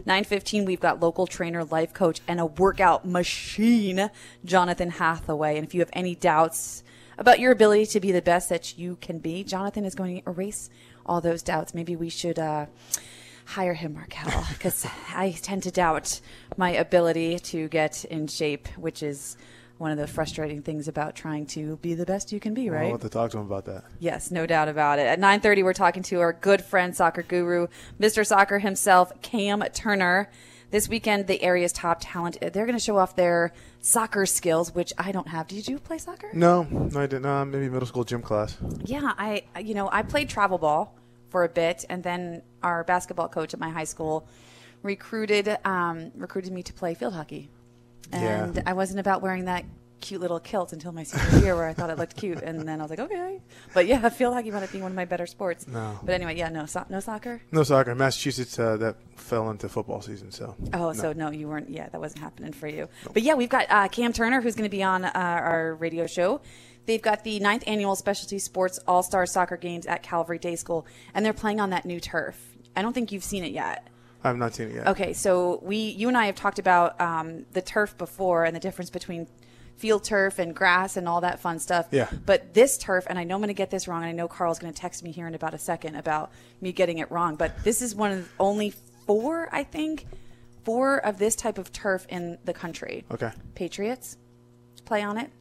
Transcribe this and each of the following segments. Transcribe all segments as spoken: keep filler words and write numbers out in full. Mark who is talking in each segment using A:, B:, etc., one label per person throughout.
A: nine fifteen, we've got local trainer, life coach, and a workout machine, Jonathan Hathaway. And if you have any doubts about your ability to be the best that you can be, Jonathan is going to erase all those doubts. Maybe we should uh, hire him, Markel, because I tend to doubt my ability to get in shape, which is one of the frustrating things about trying to be the best you can be, right?
B: I'll have to talk to him about that.
A: Yes, no doubt about it. At nine thirty, we're talking to our good friend, soccer guru, Mister Soccer himself, Cam Turner. This weekend, the area's top talent, they're going to show off their soccer skills, which I don't have. Did you play soccer?
B: No, no I didn't. Uh, maybe middle school gym class.
A: Yeah, I, you know, I played travel ball for a bit, and then our basketball coach at my high school recruited um, recruited me to play field hockey. And
B: yeah.
A: I wasn't about wearing that cute little kilt until my senior year where I thought it looked cute. And then I was like, okay. But yeah, field hockey might be one of my better sports.
B: No.
A: But anyway, yeah, no so- no soccer?
B: No soccer. In Massachusetts, uh, that fell into football season. So.
A: Oh,
B: no.
A: so no, you weren't. Yeah, that wasn't happening for you. Nope. But yeah, we've got uh, Cam Turner, who's going to be on uh, our radio show. They've got the ninth annual Specialty Sports All-Star Soccer Games at Calvary Day School, and they're playing on that new turf. I don't think you've seen it yet.
B: I have not seen it yet.
A: Okay, so we, you and I have talked about um, the turf before and the difference between field turf and grass and all that fun stuff.
B: Yeah.
A: But this turf, and I know I'm going to get this wrong, and I know Carl's going to text me here in about a second about me getting it wrong, but this is one of only four, I think, four of this type of turf in the country.
B: Okay.
A: Patriots play on it.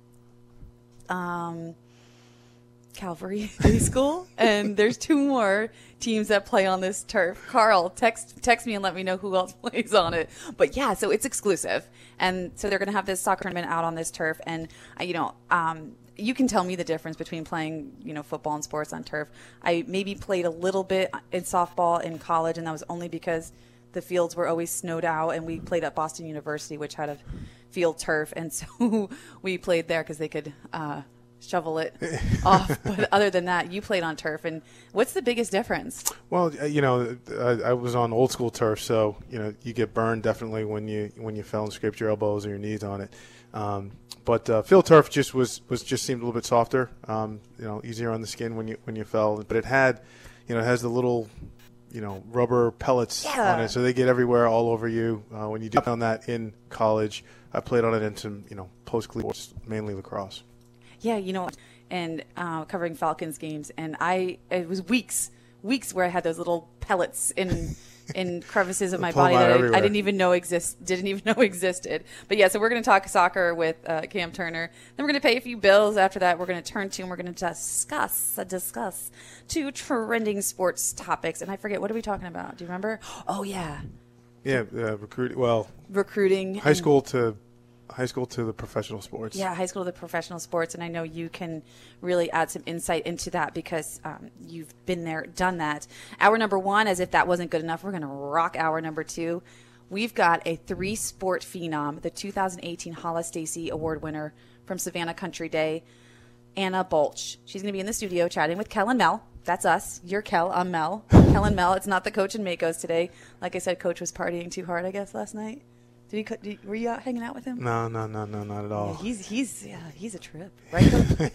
A: Um, Calvary Day School, and there's two more teams that play on this turf. Carl, text text me and let me know who else plays on it. But yeah, so it's exclusive, and so they're going to have this soccer tournament out on this turf, and uh, you know, um, you can tell me the difference between playing, you know, football and sports on turf. I maybe played a little bit in softball in college, and that was only because the fields were always snowed out, and we played at Boston University, which had a field turf, and so we played there because they could uh, shovel it off. But other than that, you played on turf, and what's the biggest difference?
B: Well, you know, I, I was on old school turf, so you know you get burned definitely when you when you fell and scraped your elbows or your knees on it. Um, but uh, field turf just was, was just seemed a little bit softer, um, you know, easier on the skin when you when you fell. But it had, you know, it has the little, you know, rubber pellets
A: yeah.
B: on it, so they get everywhere, all over you. Uh, when you do on that in college, I played on it in some, you know, post-collegiate sports, mainly lacrosse.
A: Yeah, you know, and uh, covering Falcons games, and I it was weeks, weeks where I had those little pellets in in crevices of my body that I, I didn't even know exist didn't even know existed. But yeah, so we're going to talk soccer with uh, Cam Turner. Then we're going to pay a few bills. After that, we're going to turn to and we're going to discuss uh, discuss two trending sports topics. And I forget, what are we talking about? Do you remember? Oh yeah,
B: yeah, uh, recruiting. Well,
A: recruiting.
B: High school to. High school to the professional sports.
A: Yeah, high school to the professional sports. And I know you can really add some insight into that because um, you've been there, done that. Hour number one, as if that wasn't good enough, we're going to rock hour number two. We've got a three-sport phenom, the two thousand eighteen Hollis Stacy Award winner from Savannah Country Day, Anna Bolch. She's going to be in the studio chatting with Kel and Mel. That's us. You're Kel. I'm Mel. Kel and Mel. It's not the coach and Makos today. Like I said, Coach was partying too hard, I guess, last night. Did he? Did, were you out hanging out with him?
B: No, no, no, no, not at all.
A: Yeah, he's he's yeah he's a trip, right?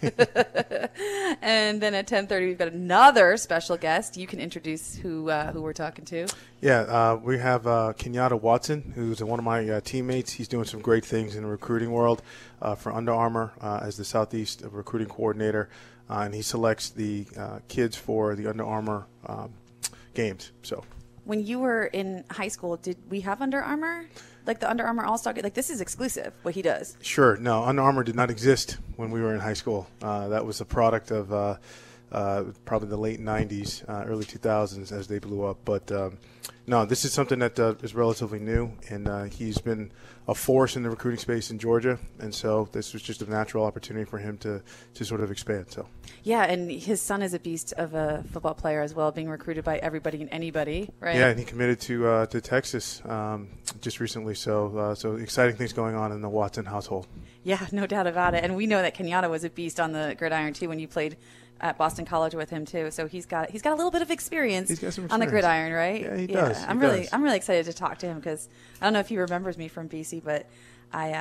A: And then at ten thirty, we've got another special guest. You can introduce who uh, who we're talking to.
B: Yeah, uh, we have uh, Kenyatta Watson, who's one of my uh, teammates. He's doing some great things in the recruiting world uh, for Under Armour uh, as the Southeast recruiting coordinator, uh, and he selects the uh, kids for the Under Armour um, games. So,
A: when you were in high school, did we have Under Armour? Like the Under Armour All-Star, like this is exclusive, what he does.
B: Sure. No, Under Armour did not exist when we were in high school. Uh, that was a product of uh, uh, probably the late nineties, uh, early two thousands as they blew up. But um, no, this is something that uh, is relatively new, and uh, he's been a force in the recruiting space in Georgia, and so this was just a natural opportunity for him to, to sort of expand. So.
A: Yeah, and his son is a beast of a football player as well, being recruited by everybody and anybody, right?
B: Yeah, and he committed to uh, to Texas um, just recently. So, uh, so exciting things going on in the Watson household.
A: Yeah, no doubt about it. And we know that Kenyatta was a beast on the gridiron too when you played at Boston College with him too. So he's got he's got a little bit of experience,
B: he's got some experience
A: on the gridiron, right?
B: Yeah, he
A: yeah.
B: does.
A: I'm
B: he
A: really
B: does.
A: I'm really excited to talk to him because I don't know if he remembers me from B C, but I uh,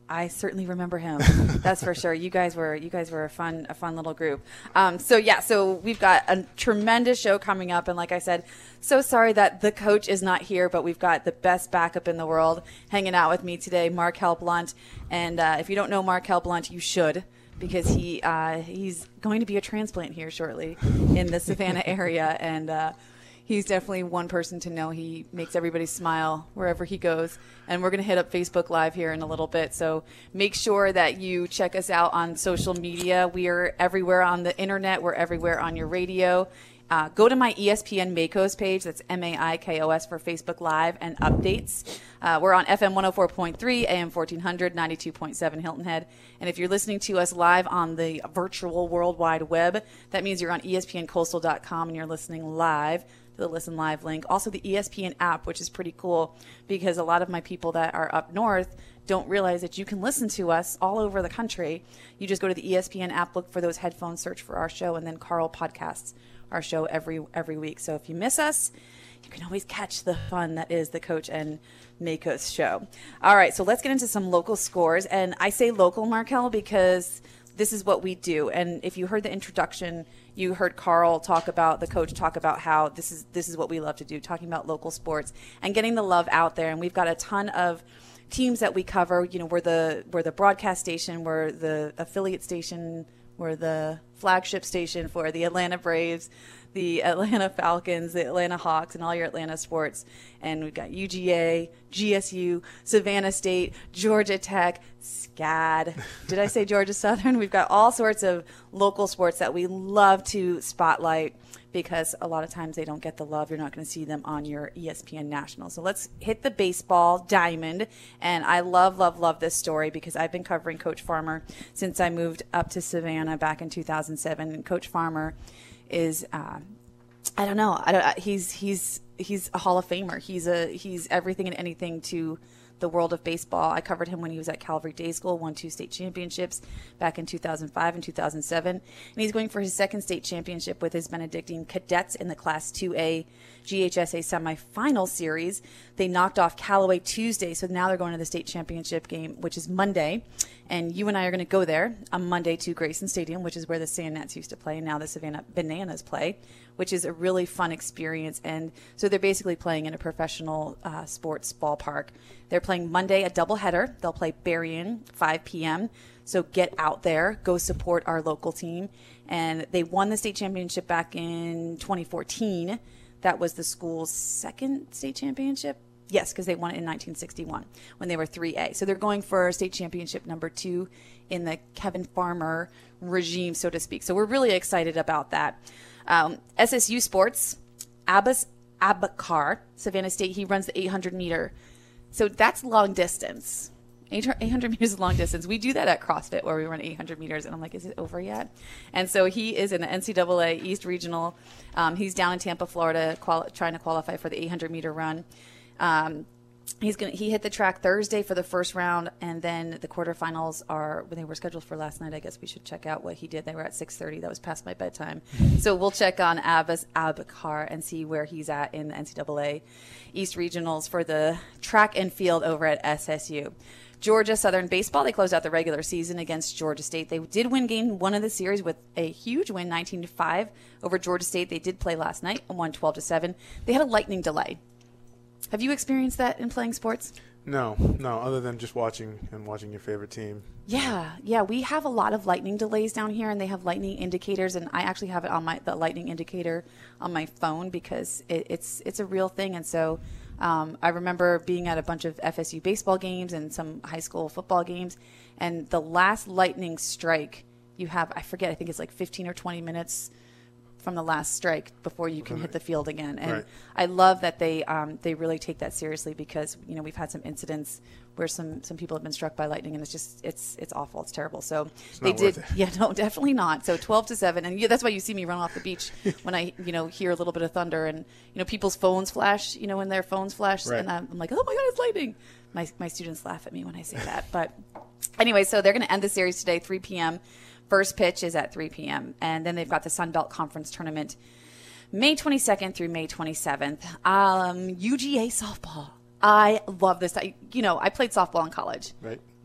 A: I certainly remember him. That's for sure. You guys were you guys were a fun a fun little group. Um, so yeah, so we've got a tremendous show coming up, and like I said, so sorry that the coach is not here, but we've got the best backup in the world hanging out with me today, Markel Blunt. And uh, if you don't know Markel Blunt, you should, because he uh, he's going to be a transplant here shortly in the Savannah area, and uh, he's definitely one person to know. He makes everybody smile wherever he goes. And we're going to hit up Facebook Live here in a little bit. So make sure that you check us out on social media. We are everywhere on the internet. We're everywhere on your radio. Uh, go to my E S P N Maikos page. That's M A I K O S for Facebook Live and updates. Uh, we're on F M one oh four point three, A M fourteen hundred, ninety-two point seven Hilton Head. And if you're listening to us live on the virtual World Wide Web, that means you're on E S P N coastal dot com and you're listening live. The Listen Live link. Also the E S P N app, which is pretty cool because a lot of my people that are up north don't realize that you can listen to us all over the country. You just go to the E S P N app, look for those headphones, search for our show, and then Carl podcasts our show every every week. So if you miss us, you can always catch the fun that is the Coach and Maikos show. All right, so let's get into some local scores. And I say local, Markel, because this is what we do. And if you heard the introduction, you heard Carl talk about, the coach talk about how this is this is what we love to do, talking about local sports and getting the love out there. And we've got a ton of teams that we cover. You know, we're the we're the broadcast station, we're the affiliate station, we're the flagship station for the Atlanta Braves, the Atlanta Falcons, the Atlanta Hawks, and all your Atlanta sports. And we've got U G A, G S U, Savannah State, Georgia Tech, SCAD. Did I say Georgia Southern? We've got all sorts of local sports that we love to spotlight because a lot of times they don't get the love. You're not going to see them on your E S P N National. So let's hit the baseball diamond. And I love, love, love this story because I've been covering Coach Farmer since I moved up to Savannah back in two thousand seven. And Coach Farmer is, uh, I don't know, I don't, he's he's he's a Hall of Famer. He's a he's everything and anything to the world of baseball. I covered him when he was at Calvary Day School, won two state championships back in two thousand five and two thousand seven. And he's going for his second state championship with his Benedictine Cadets in the Class two A G H S A semifinal series. They knocked off Callaway Tuesday, so now they're going to the state championship game, which is Monday. And you and I are going to go there on Monday to Grayson Stadium, which is where the Sand Gnats used to play, and now the Savannah Bananas play, which is a really fun experience. And so they're basically playing in a professional uh, sports ballpark. They're playing Monday a doubleheader. They'll play Berrien, five p.m. So get out there, go support our local team. And they won the state championship back in twenty fourteen. That was the school's second state championship. Yes, because they won it in nineteen sixty-one when they were three A. So they're going for state championship number two in the Kevin Farmer regime, so to speak. So we're really excited about that. Um, S S U Sports, Abbas Abakar, Savannah State, he runs the eight hundred meter. So that's long distance. eight hundred meters is long distance. We do that at CrossFit where we run eight hundred meters, and I'm like, is it over yet? And so he is in the N C double A East Regional. Um, he's down in Tampa, Florida, quali- trying to qualify for the eight hundred meter run. Um, he's gonna he hit the track Thursday for the first round, and then the quarterfinals are when they were scheduled for last night. I guess we should check out what he did. They were at six thirty. That was past my bedtime. So we'll check on Abbas Abakar and see where he's at in the N C double A East Regionals for the track and field over at S S U. Georgia Southern baseball, they closed out the regular season against Georgia State. They did win game one of the series with a huge win, nineteen to five over Georgia State. They did play last night and won twelve to seven. They had a lightning delay. Have you experienced that in playing sports?
B: No, no, other than just watching and watching your favorite team.
A: Yeah, yeah, we have a lot of lightning delays down here, and they have lightning indicators, and I actually have it on my the lightning indicator on my phone because it, it's it's a real thing. And so um, I remember being at a bunch of F S U baseball games and some high school football games, and the last lightning strike you have, I forget, I think it's like fifteen or twenty minutes from the last strike before you can right. hit the field again. And
B: right.
A: I love that they um, they really take that seriously because, you know, we've had some incidents where some, some people have been struck by lightning, and it's just, it's it's awful. It's terrible. So
B: it's
A: they did.
B: It.
A: Yeah, no, definitely not. So twelve to seven. And yeah, that's why you see me run off the beach when I, you know, hear a little bit of thunder and, you know, people's phones flash, you know, when their phones flash.
B: Right.
A: And I'm like, oh my God, it's lightning. My, my students laugh at me when I say that. But anyway, so they're going to end the series today, three p.m. First pitch is at three p.m. And then they've got the Sun Belt Conference Tournament May twenty-second through May twenty-seventh. Um, U G A softball. I love this. I, you know, I played softball in college.
B: Right.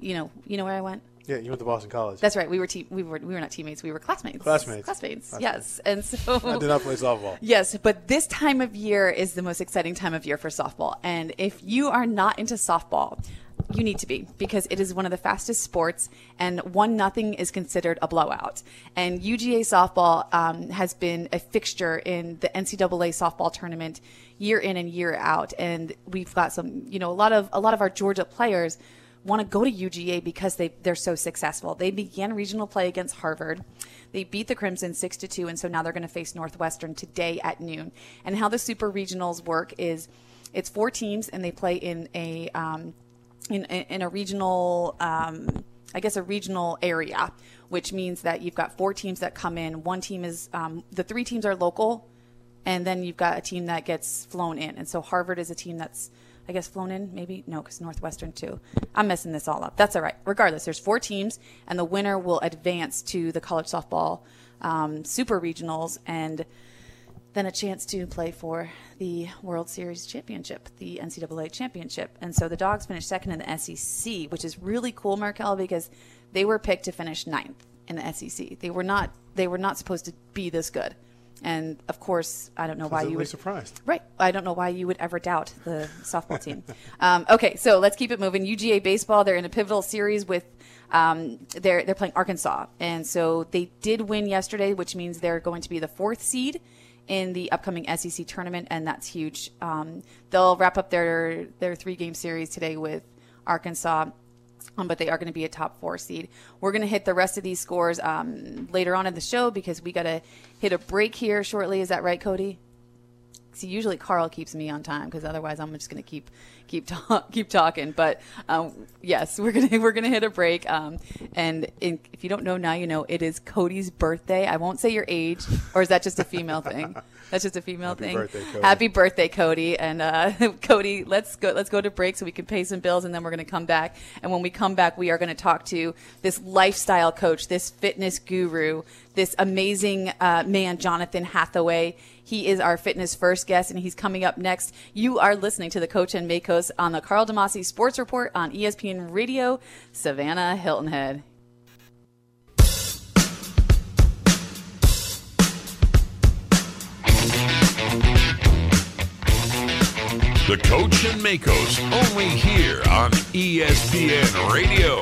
A: you know, you know where I went?
B: Yeah, you went to Boston College.
A: That's right. We were te- we were we were not teammates. We were classmates.
B: Classmates.
A: Classmates.
B: Classmates.
A: Yes. And so
B: I did not play softball.
A: Yes, but this time of year is the most exciting time of year for softball. And if you are not into softball, you need to be, because it is one of the fastest sports, and one nothing is considered a blowout. And U G A softball um, has been a fixture in the N C double A softball tournament year in and year out. And we've got some, you know, a lot of a lot of our Georgia players want to go to U G A because they they're so successful. They began regional play against Harvard. They beat the Crimson six to two, and so now they're going to face Northwestern today at noon. And how the super regionals work is it's four teams, and they play in a um, in, in a regional, um, I guess, a regional area, which means that you've got four teams that come in. One team is, um, the three teams are local, and then you've got a team that gets flown in. And so Harvard is a team that's, I guess, flown in, maybe? No, because Northwestern too. I'm messing this all up. That's all right. Regardless, there's four teams, and the winner will advance to the college softball um, super regionals, and then a chance to play for the World Series championship, the N C double A championship. And so the Dogs finished second in the S E C, which is really cool, Markel, because they were picked to finish ninth in the S E C. They were not. They were not supposed to be this good. And of course, I don't know why you would.
B: Surprised.
A: Right. I don't know why you would ever doubt the softball team. um, okay, so let's keep it moving. U G A baseball. They're in a pivotal series with. Um, they're they're playing Arkansas, and so they did win yesterday, which means they're going to be the fourth seed in the upcoming S E C tournament, and that's huge. Um, they'll wrap up their their three game series today with Arkansas. Um, but they are going to be a top four seed. We're going to hit the rest of these scores um, later on in the show, because we got to hit a break here shortly. Is that right, Cody? See, usually Carl keeps me on time, because otherwise I'm just going to keep keep talk, keep talking. But um, yes, we're gonna we're gonna hit a break. Um, and in, if you don't know now, you know it is Cody's birthday. I won't say your age, or is that just a female thing? That's just a female
B: Happy
A: thing.
B: Birthday, Cody.
A: Happy birthday, Cody. And uh, Cody, let's go. Let's go to break so we can pay some bills, and then we're going to come back. And when we come back, we are going to talk to this lifestyle coach, this fitness guru, this amazing uh, man, Jonathan Hathaway. He is our fitness first guest, and he's coming up next. You are listening to the Coach and Makos on the Carl DeMasi Sports Report on E S P N Radio, Savannah Hilton Head.
C: The Coach and Makos, only here on E S P N Radio.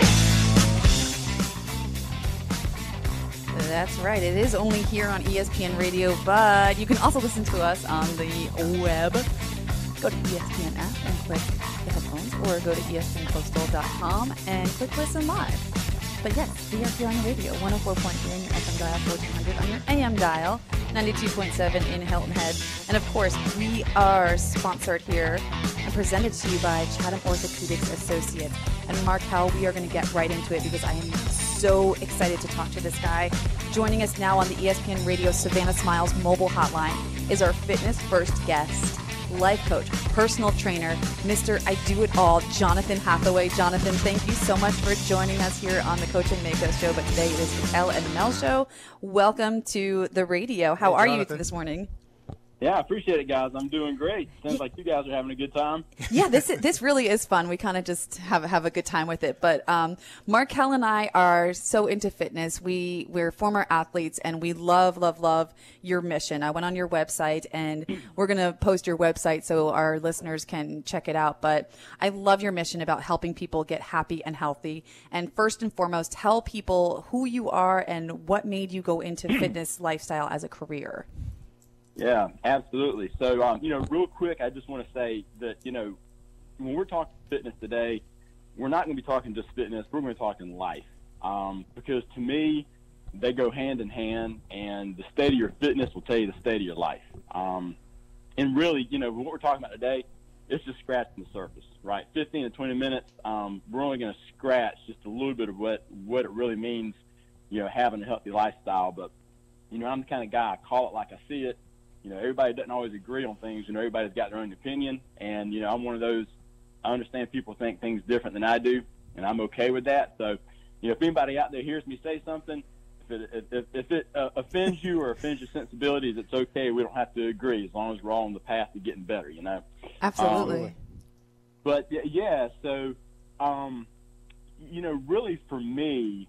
A: That's right. It is only here on E S P N Radio, but you can also listen to us on the web. Go to the E S P N app and click the headphones, or go to E S P N coastal dot com and click listen live. But yes, we are here on the radio, one oh four point three on your F M dial, fourteen hundred on your A M dial, ninety-two point seven in Hilton Head. And of course, we are sponsored here and presented to you by Chatham Orthopedics Associates. And Mark Howell, we are going to get right into it, because I am so excited to talk to this guy. Joining us now on the E S P N Radio Savannah Smiles mobile hotline is our fitness first guest, life coach, personal trainer, Mister I Do It All, Jonathan Hathaway. Jonathan, thank you so much for joining us here on the Coach and Makos show. But today it is the Kel and Mel show. Welcome to the radio. How
B: Hey,
A: are
B: Jonathan.
A: you this morning?
D: Yeah, I appreciate it, guys. I'm doing great. Sounds like you guys are having a good time.
A: Yeah, this this really is fun. We kind of just have have a good time with it. But um, Markel and I are so into fitness. We we're former athletes, and we love love love your mission. I went on your website, and we're gonna post your website so our listeners can check it out. But I love your mission about helping people get happy and healthy. And first and foremost, tell people who you are and what made you go into fitness lifestyle as a career.
D: Yeah, absolutely. So, um, you know, real quick, I just want to say that, you know, when we're talking fitness today, we're not going to be talking just fitness. We're going to be talking life, um, because to me, they go hand in hand, and the state of your fitness will tell you the state of your life. Um, and really, you know, what we're talking about today, it's just scratching the surface, right? fifteen to twenty minutes, um, we're only going to scratch just a little bit of what, what it really means, you know, having a healthy lifestyle. But, you know, I'm the kind of guy, I call it like I see it. You know, everybody doesn't always agree on things. You know, everybody's got their own opinion. And, you know, I'm one of those, I understand people think things different than I do, and I'm okay with that. So, you know, if anybody out there hears me say something, if it, if, if it uh, offends you or offends your sensibilities, it's okay. We don't have to agree as long as we're all on the path to getting better, you know.
A: Absolutely.
D: Um, but, yeah, so, um, you know, really for me,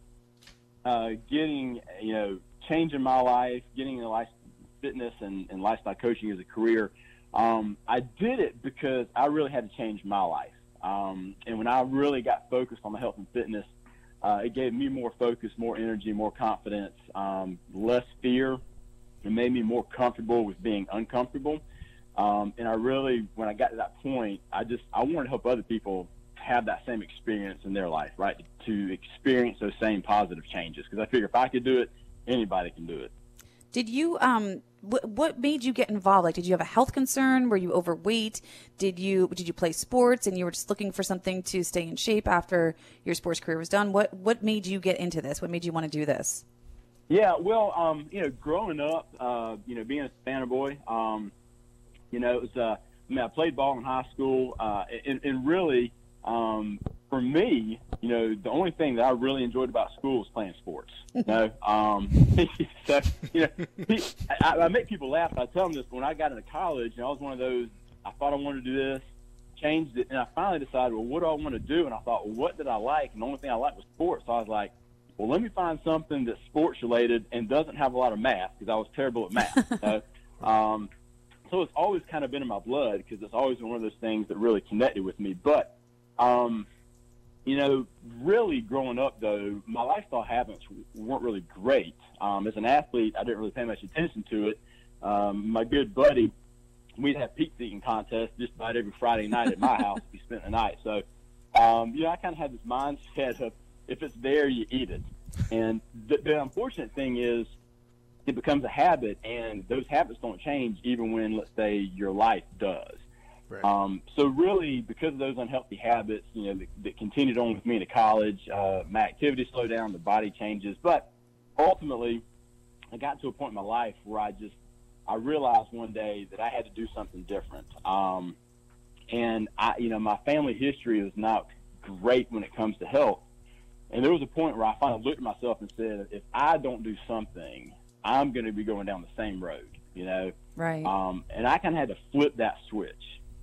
D: uh, getting, you know, changing my life, getting into life, fitness and, and lifestyle coaching as a career, um, I did it because I really had to change my life. Um, and when I really got focused on the health and fitness, uh, it gave me more focus, more energy, more confidence, um, less fear. It made me more comfortable with being uncomfortable. Um, and I really, when I got to that point, I just, I wanted to help other people have that same experience in their life, right? To experience those same positive changes. Because I figure if I could do it, anybody can do it.
A: Did you, um, wh- what made you get involved? Like, did you have a health concern? Were you overweight? Did you, did you play sports and you were just looking for something to stay in shape after your sports career was done? What, what made you get into this? What made you want to do this?
D: Yeah, well, um, you know, growing up, uh, you know, being a Savannah boy, um, you know, it was, uh, I mean, I played ball in high school, uh, and, and really, um, for me, you know, the only thing that I really enjoyed about school was playing sports. You know, um, so, you know, I, I make people laugh. I tell them this, when I got into college, you know, I was one of those, I thought I wanted to do this, changed it, and I finally decided, well, what do I want to do? And I thought, well, what did I like? And the only thing I liked was sports. So I was like, well, let me find something that's sports related and doesn't have a lot of math, because I was terrible at math. So, um, so it's always kind of been in my blood, because it's always been one of those things that really connected with me. But, um, you know, really growing up, though, my lifestyle habits weren't really great. Um, as an athlete, I didn't really pay much attention to it. Um, my good buddy, we'd have pizza eating contests just about every Friday night at my house. We spent the night. So, um, you know, I kind of had this mindset of, if it's there, you eat it. And the, the unfortunate thing is it becomes a habit, and those habits don't change even when, let's say, your life does.
B: Right.
D: Um, so really, because of those unhealthy habits, you know, that, that continued on with me into college, uh, my activity slowed down, the body changes. But ultimately, I got to a point in my life where I just, I realized one day that I had to do something different. Um, and, I, you know, my family history is not great when it comes to health. And there was a point where I finally looked at myself and said, if I don't do something, I'm going to be going down the same road, you know?
A: Right.
D: Um, and I kind of had to flip that switch.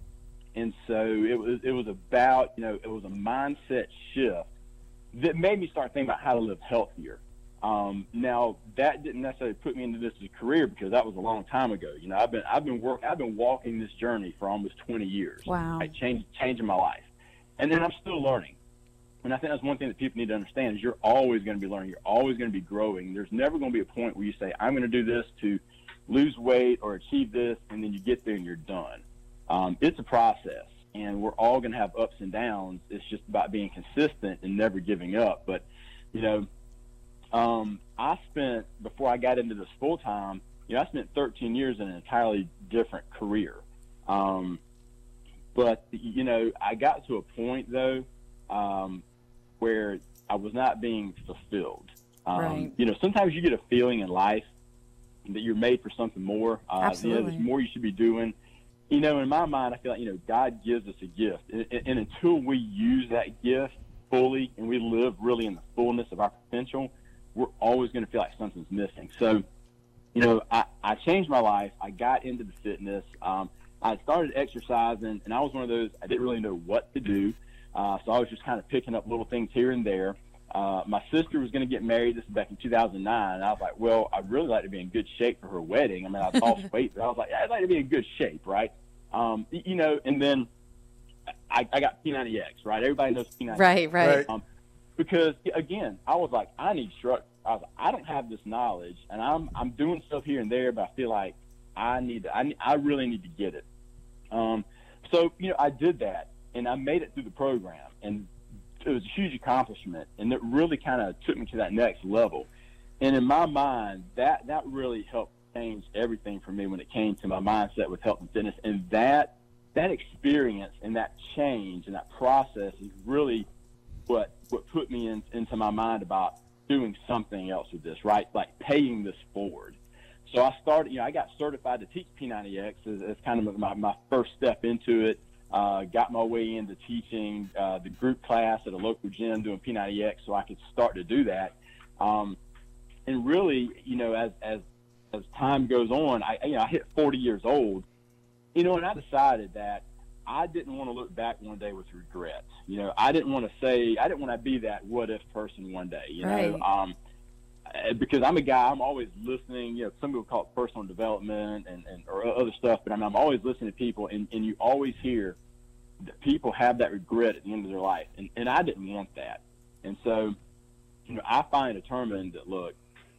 D: And so it was, it was about, you know, it was a mindset shift that made me start thinking about how to live healthier. Um, now that didn't necessarily put me into this as a career, because that was a long time ago. You know, I've been, I've been work, I've been walking this journey for almost twenty years.
A: Wow.
D: Right, change, changing my life. And then I'm still learning. And I think that's one thing that people need to understand is you're always going to be learning. You're always going to be growing. There's never going to be a point where you say, I'm going to do this to lose weight or achieve this, and then you get there and you're done. Um, it's a process, and we're all going to have ups and downs. It's just about being consistent and never giving up. But, you know, um, I spent, before I got into this full time, you know, I spent thirteen years in an entirely different career. Um, but, you know, I got to a point, though, um, where I was not being fulfilled. Um,
A: Right.
D: You know, sometimes you get a feeling in life that you're made for something more. Uh,
A: Absolutely.
D: You know, there's more you should be doing. You know, in my mind, I feel like, you know, God gives us a gift. And, and, and until we use that gift fully and we live really in the fullness of our potential, we're always going to feel like something's missing. So, you know, I, I changed my life. I got into the fitness. Um, I started exercising, and I was one of those, I didn't really know what to do. Uh, so I was just kind of picking up little things here and there. Uh, my sister was going to get married. This is back in two thousand nine. And I was like, well, I'd really like to be in good shape for her wedding. I mean, I lost weight, but I was like, I'd like to be in good shape, right? Um, you know, and then I, I got P ninety X, right? Everybody knows P ninety X.
A: Right, right.
B: Right.
D: Um, because, again, I was like, I need structure. I was like, I don't have this knowledge, and I'm I'm doing stuff here and there, but I feel like I need to, I, need, I really need to get it. Um, so, you know, I did that, and I made it through the program, and it was a huge accomplishment, and it really kind of took me to that next level. And in my mind, that that really helped change everything for me when it came to my mindset with health and fitness. And that that experience and that change and that process is really what what put me in, into my mind about doing something else with this, right? Like paying this forward. So I started, you know, I got certified to teach P ninety X as, as kind of my, my first step into it. Uh, got my way into teaching uh, the group class at a local gym doing P ninety X so I could start to do that. Um, and really, you know, as, as, as time goes on, I, you know, I hit forty years old, you know, and I decided that I didn't want to look back one day with regret. You know, I didn't want to say, I didn't want to be that what if person one day, you
A: right.
D: know, um, because I'm a guy, I'm always listening, you know, some people call it personal development and, and or other stuff, but I'm, I'm always listening to people, and, and you always hear that people have that regret at the end of their life. And, and I didn't want that. And so, you know, I finally determined that, look,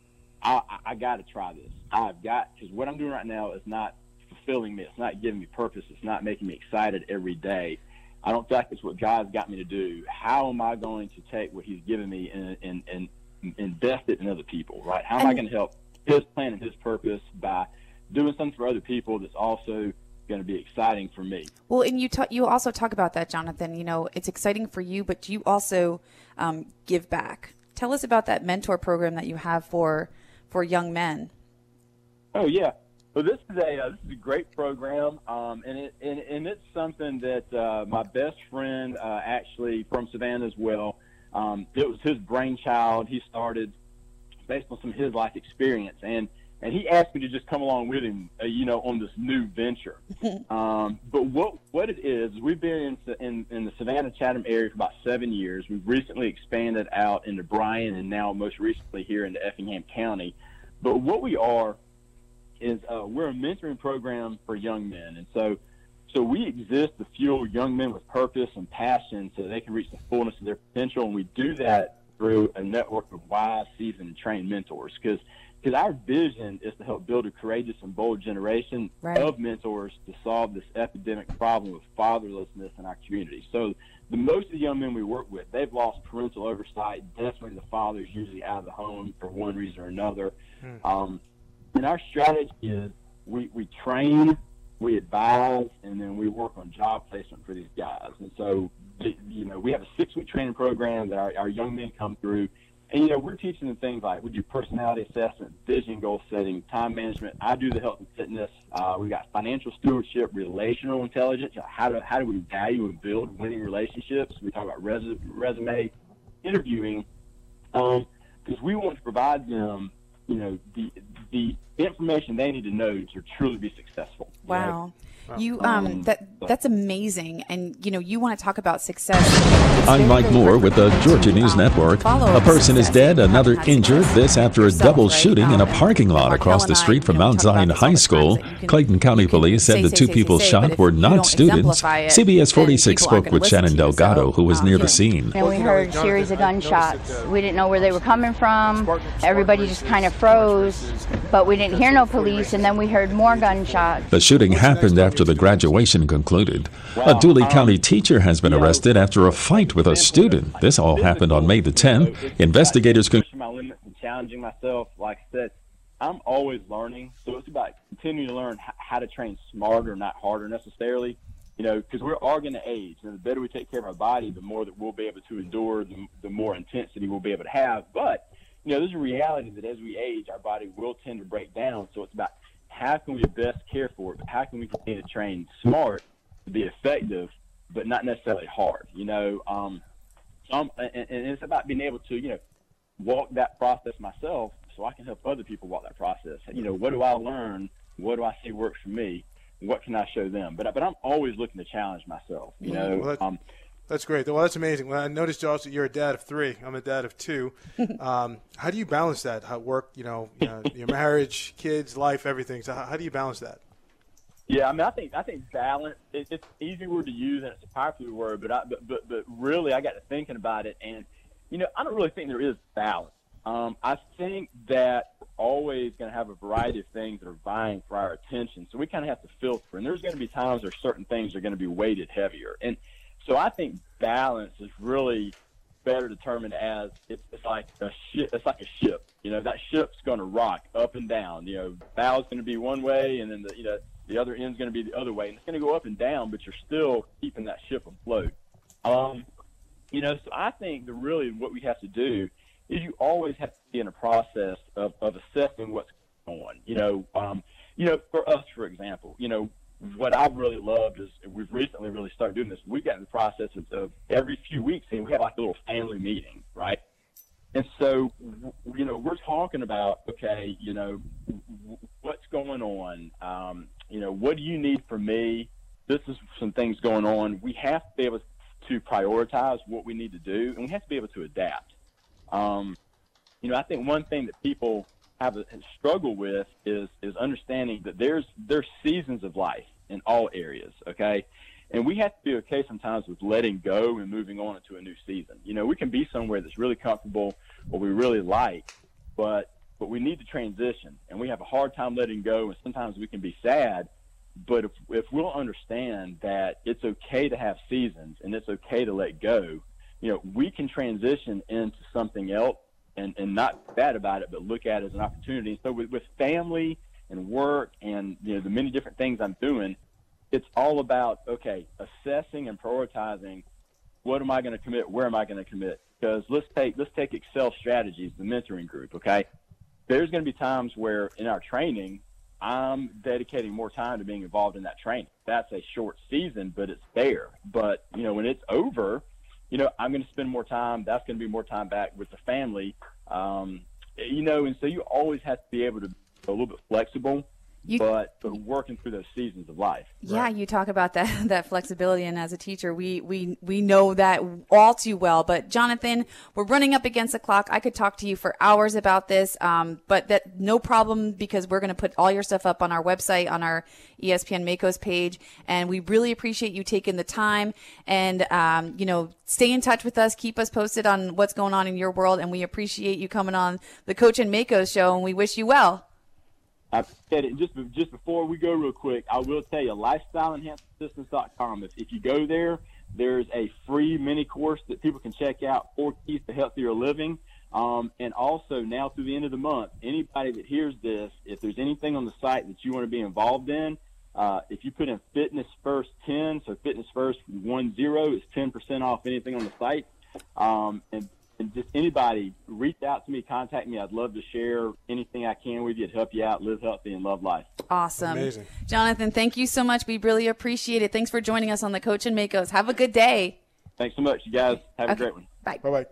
D: I, I, I got to try this. I've got, because what I'm doing right now is not fulfilling me. It's not giving me purpose. It's not making me excited every day. I don't feel like it's what God's got me to do. How am I going to take what he's given me and, and, and invest it in other people, right? How am and, I going to help his plan and his purpose by doing something for other people that's also going to be exciting for me?
A: Well, and you talk, you also talk about that, Jonathan. You know, it's exciting for you, but you also um, give back. Tell us about that mentor program that you have for for young men.
D: Oh yeah, well this is a uh, this is a great program, um, and it and, and it's something that uh, my best friend uh, actually from Savannah as well. Um, it was his brainchild. He started based on some of his life experience, and and he asked me to just come along with him, uh, you know, on this new venture. um, but what what it is, we've been in, in in the Savannah Chatham area for about seven years. We've recently expanded out into Bryan, and now most recently here into Effingham County. But what we are is uh, we're a mentoring program for young men, and so so we exist to fuel young men with purpose and passion so they can reach the fullness of their potential, and we do that through a network of wise, seasoned, and trained mentors. Because because our vision is to help build a courageous and bold generation right. of mentors to solve this epidemic problem of fatherlessness in our community. So the most of the young men we work with, they've lost parental oversight. Definitely the father is usually out of the home for one reason or another. Hmm. Um, and our strategy is we, we train, we advise, and then we work on job placement for these guys. And so, you know, we have a six-week training program that our, our young men come through. And, you know, we're teaching them things like we do personality assessment, vision goal setting, time management. I do the health and fitness. Uh, we got financial stewardship, relational intelligence. How do how do we value and build winning relationships? We talk about res, resume, interviewing, because um, we want to provide them, you know, the the information they need to know to truly be successful.
A: Wow.
D: You know?
A: You um that that's amazing, and you know you want to talk about success.
E: I'm Mike Moore with the Georgia News Network. A person is dead, another injured. This after a double shooting in a parking lot across the street from Mount Zion High School. Clayton County Police said the two people shot were not students. C B S forty-six spoke with Shannon Delgado, who was near the scene.
F: And we heard a series of gunshots. We didn't know where they were coming from. Everybody just kind of froze, but we didn't hear no police. And then we heard more gunshots.
E: The shooting happened after the graduation concluded. A Dooley County teacher has been arrested after a fight with a student. This all happened on May the tenth. Investigators con-
D: pushing my limits and challenging myself. Like I said, I'm always learning, so it's about continuing to learn how to train smarter, not harder necessarily. You know, because we're all going to age, and the better we take care of our body, the more that we'll be able to endure, the, the more intensity we'll be able to have. But you know, there's a reality that as we age, our body will tend to break down. So it's about how can we best care for it, but how can we continue to train smart to be effective, but not necessarily hard, you know? Um, so I'm, and, and it's about being able to, you know, walk that process myself so I can help other people walk that process. You know, what do I learn? What do I see works for me? What can I show them? But, but I'm always looking to challenge myself, you know?
B: Well, that,
D: um,
B: that's great. Well, that's amazing. Well, I noticed also you're a dad of three. I'm a dad of two. Um, how do you balance that? How work, you know, uh, your marriage, kids, life, everything. So how, how do you balance that?
D: Yeah, I mean, I think I think balance. It, it's an easy word to use, and it's a popular word. But I, but, but but really, I got to thinking about it, and you know, I don't really think there is balance. Um, I think that we're always going to have a variety of things that are vying for our attention. So we kind of have to filter, and there's going to be times where certain things are going to be weighted heavier, and so I think balance is really better determined as it's, it's like a ship. It's like a ship. You know, that ship's going to rock up and down. You know, bow's going to be one way, and then the you know the other end's going to be the other way, and it's going to go up and down. But you're still keeping that ship afloat. Um, you know, so I think that really what we have to do is you always have to be in a process of, of assessing what's going on. You know, um, you know, for us, for example, you know. What I've really loved is we've recently really started doing this. We got in the process of, of every few weeks, and we have like a little family meeting, right? And so, you know, we're talking about, okay, you know, what's going on? Um, you know, what do you need from me? this is some things going on. We have to be able to prioritize what we need to do, and we have to be able to adapt. Um, you know, I think one thing that people have a struggle with is is understanding that there's there's seasons of life in all areas, okay? And we have to be okay sometimes with letting go and moving on into a new season. You know, we can be somewhere that's really comfortable or we really like, but but we need to transition, and we have a hard time letting go, and sometimes we can be sad. But if, if we'll understand that it's okay to have seasons and it's okay to let go, you know, we can transition into something else and, and not be bad about it, but look at it as an opportunity. So with, with family and work and, you know, the many different things I'm doing, it's all about, okay, assessing and prioritizing what am I going to commit, where am I going to commit? Because let's take, let's take Excel Strategies, the mentoring group, okay? There's going to be times where in our training, I'm dedicating more time to being involved in that training. That's a short season, but it's there. But, you know, when it's over, you know, I'm going to spend more time. That's going to be more time back with the family. Um, you know, and so you always have to be able to be a little bit flexible, you, but, but working through those seasons of life.
A: Yeah,
D: right?
A: You talk about that that flexibility, and as a teacher, we we we know that all too well. But Jonathan, we're running up against the clock. I could talk to you for hours about this, um, but that no problem, because we're going to put all your stuff up on our website, on our E S P N Makos page, and we really appreciate you taking the time and um, you know, stay in touch with us, keep us posted on what's going on in your world, and we appreciate you coming on the Coach and Makos show, and we wish you well.
D: I said it just just before we go real quick. I will tell you, lifestyle enhancement systems dot com. If, if you go there, there's a free mini course that people can check out, Four Keys to Healthier Living. Um, and also now through the end of the month, anybody that hears this, if there's anything on the site that you want to be involved in, uh, if you put in Fitness First ten, so Fitness First one zero is ten percent off anything on the site. Um, and And just anybody, reach out to me, contact me. I'd love to share anything I can with you to help you out, live healthy, and love life.
A: Awesome.
B: Amazing.
A: Jonathan, thank you so much. We really appreciate it. Thanks for joining us on the Coach and Makos. Have a good day.
D: Thanks so much, you guys. Have
A: okay.
D: a great one.
A: Bye.
B: Bye-bye.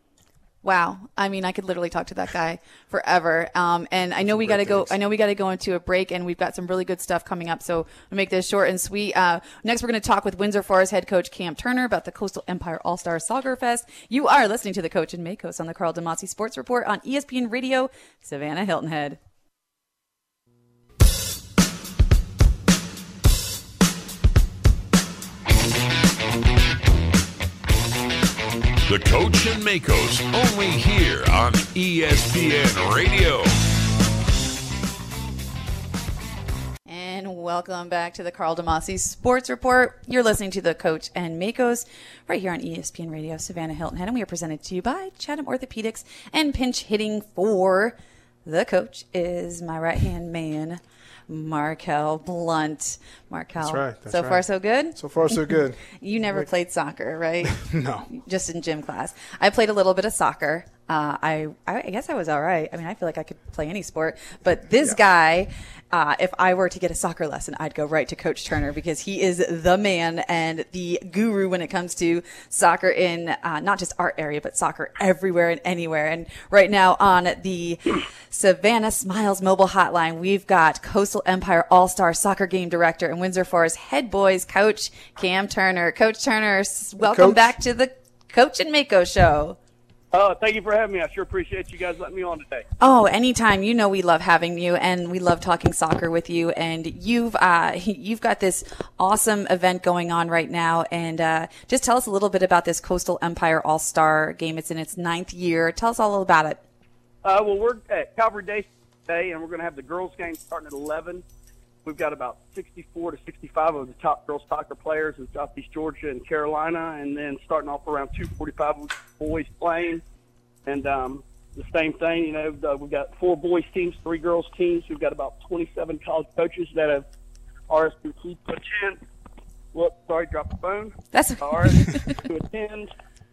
A: Wow. I mean, I could literally talk to that guy forever. Um, and I know we got to go, I know we got to go into a break, and we've got some really good stuff coming up. So we'll make this short and sweet. Uh, next, we're going to talk with Windsor Forest head coach Cam Turner about the Coastal Empire All-Star Soccer Fest. You are listening to the Coach and Makos on the Carl DeMasi Sports Report on E S P N Radio, Savannah Hilton Head.
C: The Coach and Makos, only here on E S P N Radio.
A: And welcome back to the Carl DeMasi Sports Report. You're listening to the Coach and Makos right here on E S P N Radio, Savannah Hilton Head, and we are presented to you by Chatham Orthopedics. And pinch hitting for the coach is my right-hand man, Markel Blunt. Markel,
B: That's right. That's
A: so
B: right.
A: far so good?
B: So far so good.
A: You never
B: Like,
A: played soccer, right?
B: No.
A: Just in gym class. I played a little bit of soccer. Uh, I, I guess I was all right. I mean, I feel like I could play any sport. But this
B: Yeah.
A: guy, uh, if I were to get a soccer lesson, I'd go right to Coach Turner, because he is the man and the guru when it comes to soccer in uh, not just our area, but soccer everywhere and anywhere. And right now on the Savannah Smiles mobile hotline, we've got Coastal Empire All-Star Soccer Game Director and Windsor Forest head boys coach Cam Turner. Coach Turner, s- welcome
B: Coach.
A: back to the Coach and Mako show.
G: Oh, thank you for having me. I sure appreciate you guys letting me on today.
A: Oh, anytime. You know we love having you, and we love talking soccer with you. And you've uh, you've got this awesome event going on right now. And uh, just tell us a little bit about this Coastal Empire All-Star Game. It's in its ninth year. Tell us all about it.
G: Uh, well, we're at Calvary Day today, and we're going to have the girls' game starting at eleven. We've got about sixty-four to sixty-five of the top girls soccer players in Southeast Georgia and Carolina, and then starting off around two forty-five with boys playing. And um, the same thing, you know, the, we've got four boys teams, three girls teams. We've got about twenty-seven college coaches that have R S V P to attend. Whoops, sorry, dropped the phone.
A: That's
G: R S V P to attend.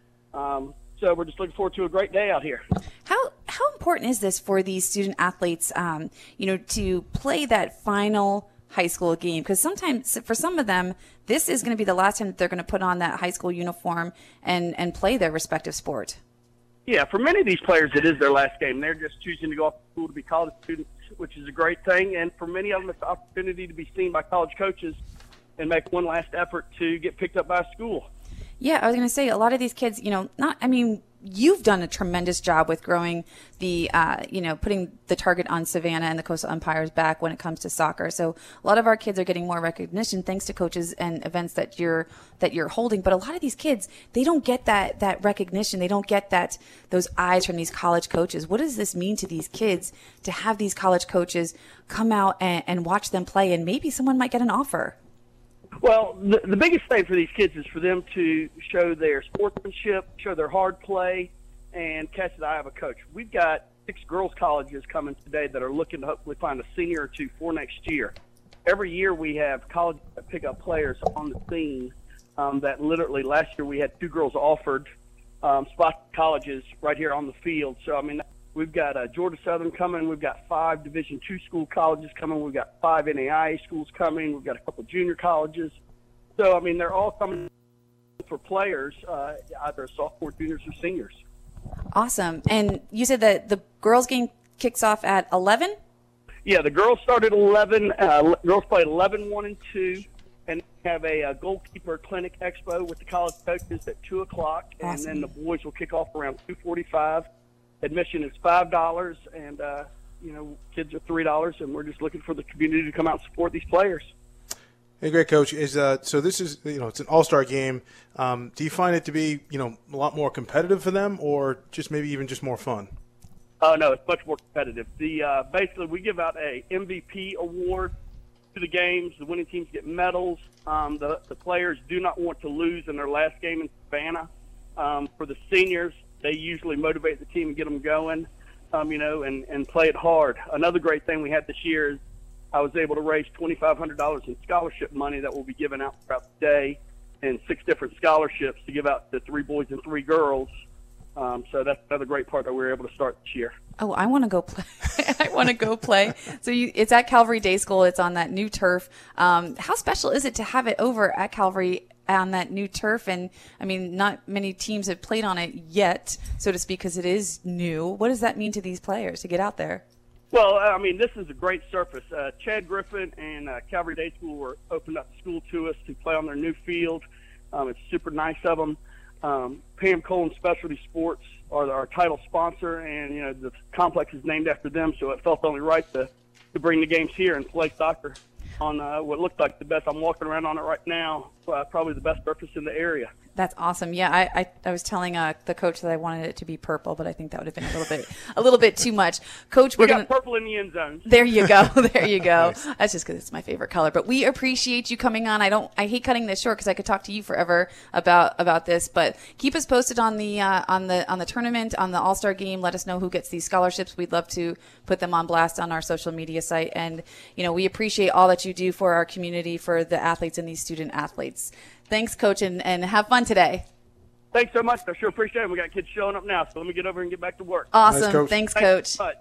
G: Um, so we're just looking forward to a great day out here.
A: How how important is this for these student athletes, um, you know, to play that final high school game? Because sometimes for some of them, this is going to be the last time that they're going to put on that high school uniform and, and play their respective sport.
G: Yeah, for many of these players, it is their last game. They're just choosing to go off to school to be college students, which is a great thing. And for many of them, it's the opportunity to be seen by college coaches and make one last effort to get picked up by a school.
A: Yeah, I was going to say, a lot of these kids, you know, not, I mean, you've done a tremendous job with growing the, uh, you know, putting the target on Savannah and the Coastal Empires back when it comes to soccer. So a lot of our kids are getting more recognition thanks to coaches and events that you're, that you're holding. But a lot of these kids, they don't get that, that recognition. They don't get that, those eyes from these college coaches. What does this mean to these kids to have these college coaches come out and, and watch them play, and maybe someone might get an offer?
G: Well, the, the biggest thing for these kids is for them to show their sportsmanship, show their hard play, and catch the eye of a coach. We've got six girls' colleges coming today that are looking to hopefully find a senior or two for next year. Every year we have colleges that pick up players on the scene um, that literally last year we had two girls offered um, spots at colleges right here on the field. So, I mean, we've got uh, Georgia Southern coming. We've got five Division two school colleges coming. We've got five N A I A schools coming. We've got a couple junior colleges. So, I mean, they're all coming for players, uh, either sophomore, juniors, or seniors.
A: Awesome. And you said that the girls' game kicks off at eleven?
G: Yeah, the girls start at eleven. Uh, girls play eleven, one, and two. And have a, a goalkeeper clinic expo with the college coaches at two o'clock.
A: Awesome.
G: And then the boys will kick off around two forty-five. Admission is five dollars, and, uh, you know, kids are three dollars, and we're just looking for the community to come out and support these players.
B: Hey, great, Coach. Is uh, so this is, you know, it's an all-star game. Um, do you find it to be, you know, a lot more competitive for them, or just maybe even just more fun?
G: Oh, no, it's much more competitive. The uh, basically, we give out a M V P award to the games. The winning teams get medals. Um, the, the players do not want to lose in their last game in Savannah. Um, for the seniors, they usually motivate the team and get them going, um, you know, and, and play it hard. Another great thing we had this year is I was able to raise twenty-five hundred dollars in scholarship money that will be given out throughout the day, and six different scholarships to give out to three boys and three girls. Um, so that's another great part that we were able to start this year.
A: Oh, I want to go play. I want to go play. So you, it's at Calvary Day School. It's on that new turf. Um, how special is it to have it over at Calvary on that new turf? And I mean, not many teams have played on it yet, so to speak, because it is new. What does that mean to these players to get out there?
G: Well, I mean, this is a great surface. Uh, Chad Griffin and uh, Calvary Day School were opened up the school to us to play on their new field. Um, it's super nice of them. Um, Pam Cole and Specialty Sports are our title sponsor, and you know the complex is named after them, so it felt only right to, to bring the games here and play soccer on uh, what looked like the best. I'm walking around on it right now, uh, probably the best surface in the area.
A: That's awesome. Yeah, I, I, I was telling uh, the coach that I wanted it to be purple, but I think that would have been a little bit a little bit too much. Coach, we're
G: we got
A: gonna,
G: purple in the end zone.
A: There you go. There you go. Nice. That's just because it's my favorite color. But we appreciate you coming on. I don't. I hate cutting this short because I could talk to you forever about about this. But keep us posted on the uh, on the on the tournament, on the All-Star game. Let us know who gets these scholarships. We'd love to put them on blast on our social media site. And you know, we appreciate all that you do for our community, for the athletes and these student athletes. Thanks, Coach, and, and have fun today.
G: Thanks so much. I sure appreciate it. We got kids showing up now, so let me get over and get back to work.
A: Awesome.
B: Nice, Coach.
A: Thanks, Coach.
G: Thanks.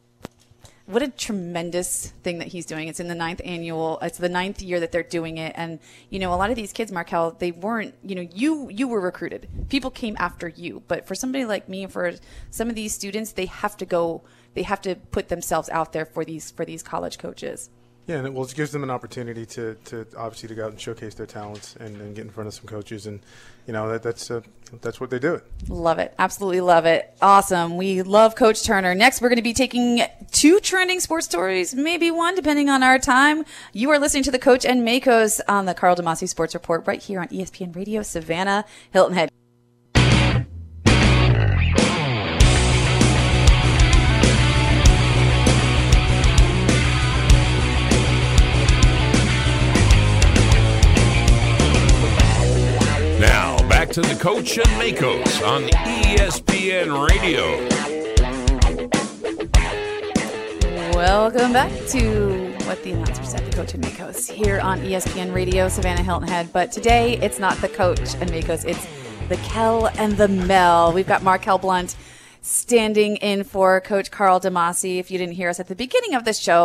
A: What a tremendous thing that he's doing. It's in the ninth annual. It's the ninth year that they're doing it. And, you know, a lot of these kids, Markel, they weren't, you know, you, you were recruited. People came after you. But for somebody like me, for some of these students, they have to go, they have to put themselves out there for these, for these college coaches.
B: Yeah, and it, well, it gives them an opportunity to, to obviously to go out and showcase their talents and, and get in front of some coaches, and you know that that's uh, that's what they do. It.
A: Love it, absolutely love it. Awesome, we love Coach Turner. Next, we're going to be taking two trending sports stories, maybe one, depending on our time. You are listening to the Coach and Makos on the Carl DeMasi Sports Report right here on E S P N Radio, Savannah, Hilton Head.
C: Now, back to the Coach and Makos on E S P N Radio.
A: Welcome back to what the announcer said, the Coach and Makos, here on E S P N Radio, Savannah, Hilton Head. But today, it's not the Coach and Makos, it's the Kel and the Mel. We've got Markel Blunt standing in for Coach Carl DeMasi. If you didn't hear us at the beginning of the show,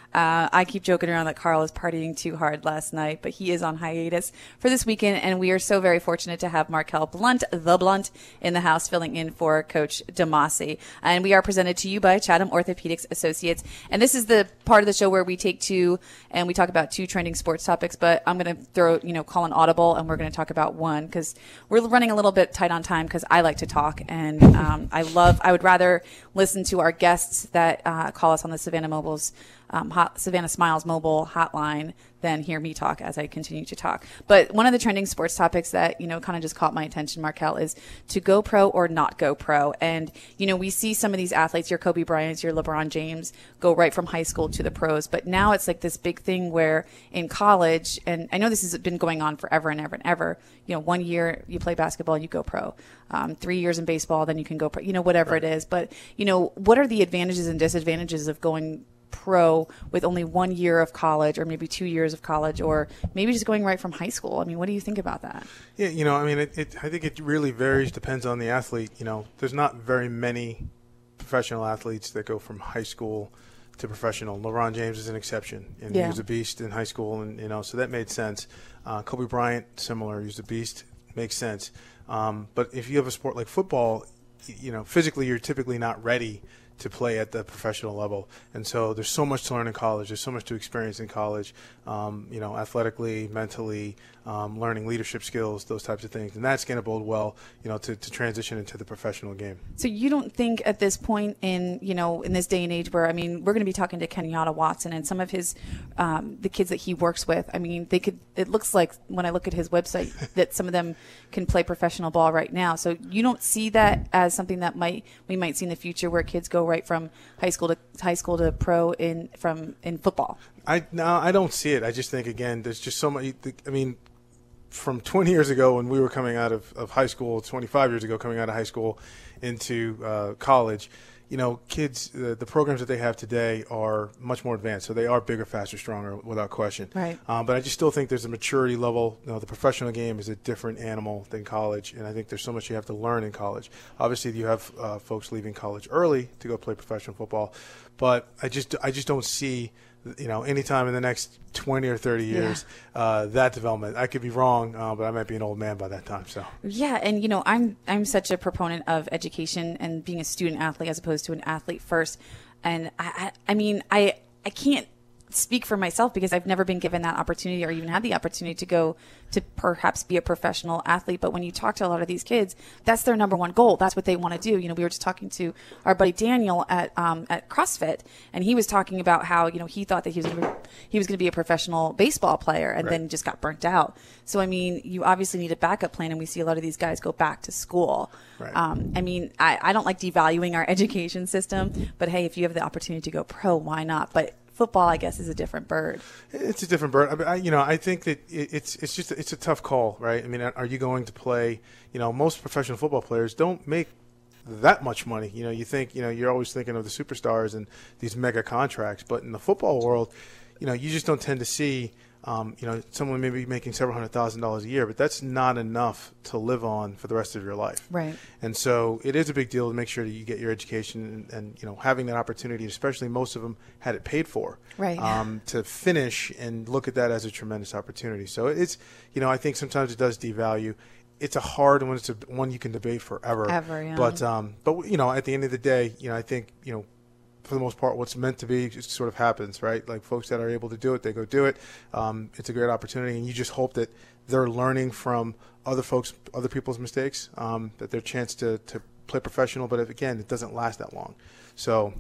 A: Uh, I keep joking around that Carl was partying too hard last night, but he is on hiatus for this weekend, and we are so very fortunate to have Markel Blunt, the Blunt, in the house filling in for Coach DeMasi. And we are presented to you by Chatham Orthopedics Associates. And this is the part of the show where we take two and we talk about two trending sports topics, but I'm going to throw, you know, call an audible, and we're going to talk about one because we're running a little bit tight on time because I like to talk, and um, I love, I would rather listen to our guests that uh, call us on the Savannah Mobile's Um, hot, Savannah Smiles mobile hotline than hear me talk as I continue to talk. But one of the trending sports topics that, you know, kind of just caught my attention, Markel, is to go pro or not go pro. And, you know, we see some of these athletes, your Kobe Bryants, your LeBron James, go right from high school to the pros. But now it's like this big thing where in college, and I know this has been going on forever and ever and ever, you know, one year you play basketball, you go pro. Um, three years in baseball, then you can go pro, you know, whatever right. it is. But, you know, what are the advantages and disadvantages of going pro with only one year of college or maybe two years of college or maybe just going right from high school? I mean, what do you think about that?
B: Yeah, you know, I mean, it, it, I think it really varies, depends on the athlete. You know, there's not very many professional athletes that go from high school to professional. LeBron James is an exception, and yeah. he was a beast in high school, and, you know, so that made sense. Uh, Kobe Bryant, similar, he was a beast, makes sense. Um, but if you have a sport like football, you know, physically you're typically not ready to play at the professional level. And so there's so much to learn in college. There's so much to experience in college, um, you know, athletically, mentally, um, learning leadership skills, those types of things. And that's going to bode well, you know, to, to transition into the professional game.
A: So you don't think at this point in, you know, in this day and age where, I mean, we're going to be talking to Kenyatta Watson and some of his, um, the kids that he works with, I mean, they could, it looks like when I look at his website that some of them can play professional ball right now. So you don't see that as something that might, we might see in the future where kids go right from high school to high school to pro in from in football?
B: I no, I don't see it. I just think, again, there's just so much. I mean, from twenty years ago when we were coming out of, of high school, twenty-five years ago coming out of high school into uh, college, you know, kids, uh, the programs that they have today are much more advanced. So they are bigger, faster, stronger, without question.
A: Right.
B: Um, but I just still think there's a maturity level. You know, the professional game is a different animal than college, and I think there's so much you have to learn in college. Obviously, you have uh, folks leaving college early to go play professional football, but I just I just don't see, you know, anytime in the next twenty or thirty years, yeah. uh, that development. I could be wrong, uh, but I might be an old man by that time. So
A: yeah, and you know, I'm I'm such a proponent of education and being a student athlete as opposed to an athlete first. And I I, I mean I I can't speak for myself because I've never been given that opportunity or even had the opportunity to go to perhaps be a professional athlete. But when you talk to a lot of these kids, that's their number one goal. That's what they want to do. You know, we were just talking to our buddy Daniel at um, at CrossFit, and he was talking about how, you know, he thought that he was gonna be, he was going to be a professional baseball player, and right. then just got burnt out. So I mean, you obviously need a backup plan, and we see a lot of these guys go back to school.
B: Right.
A: Um, I mean, I, I don't like devaluing our education system, but hey, if you have the opportunity to go pro, why not? But football, I guess, is a different bird.
B: It's a different bird. I mean, I, you know, I think that it's it's just it's a tough call, right? I mean, are you going to play? You know, most professional football players don't make that much money. You know, you think, you know, you're always thinking of the superstars and these mega contracts, but in the football world, you know, you just don't tend to see, um, you know, someone maybe making several hundred thousand dollars a year, but that's not enough to live on for the rest of your life.
A: Right.
B: And so it is a big deal to make sure that you get your education and, and you know, having that opportunity, especially most of them had it paid for,
A: right.
B: um, to finish and look at that as a tremendous opportunity. So it's, you know, I think sometimes it does devalue. It's a hard one. It's a one you can debate forever.
A: Ever, yeah.
B: But, um, but you know, at the end of the day, you know, I think, you know, for the most part, what's meant to be just sort of happens, right? Like folks that are able to do it, they go do it. Um, it's a great opportunity, and you just hope that they're learning from other folks, other people's mistakes, um, that their chance to, to play professional. But if, again, it doesn't last that long. So,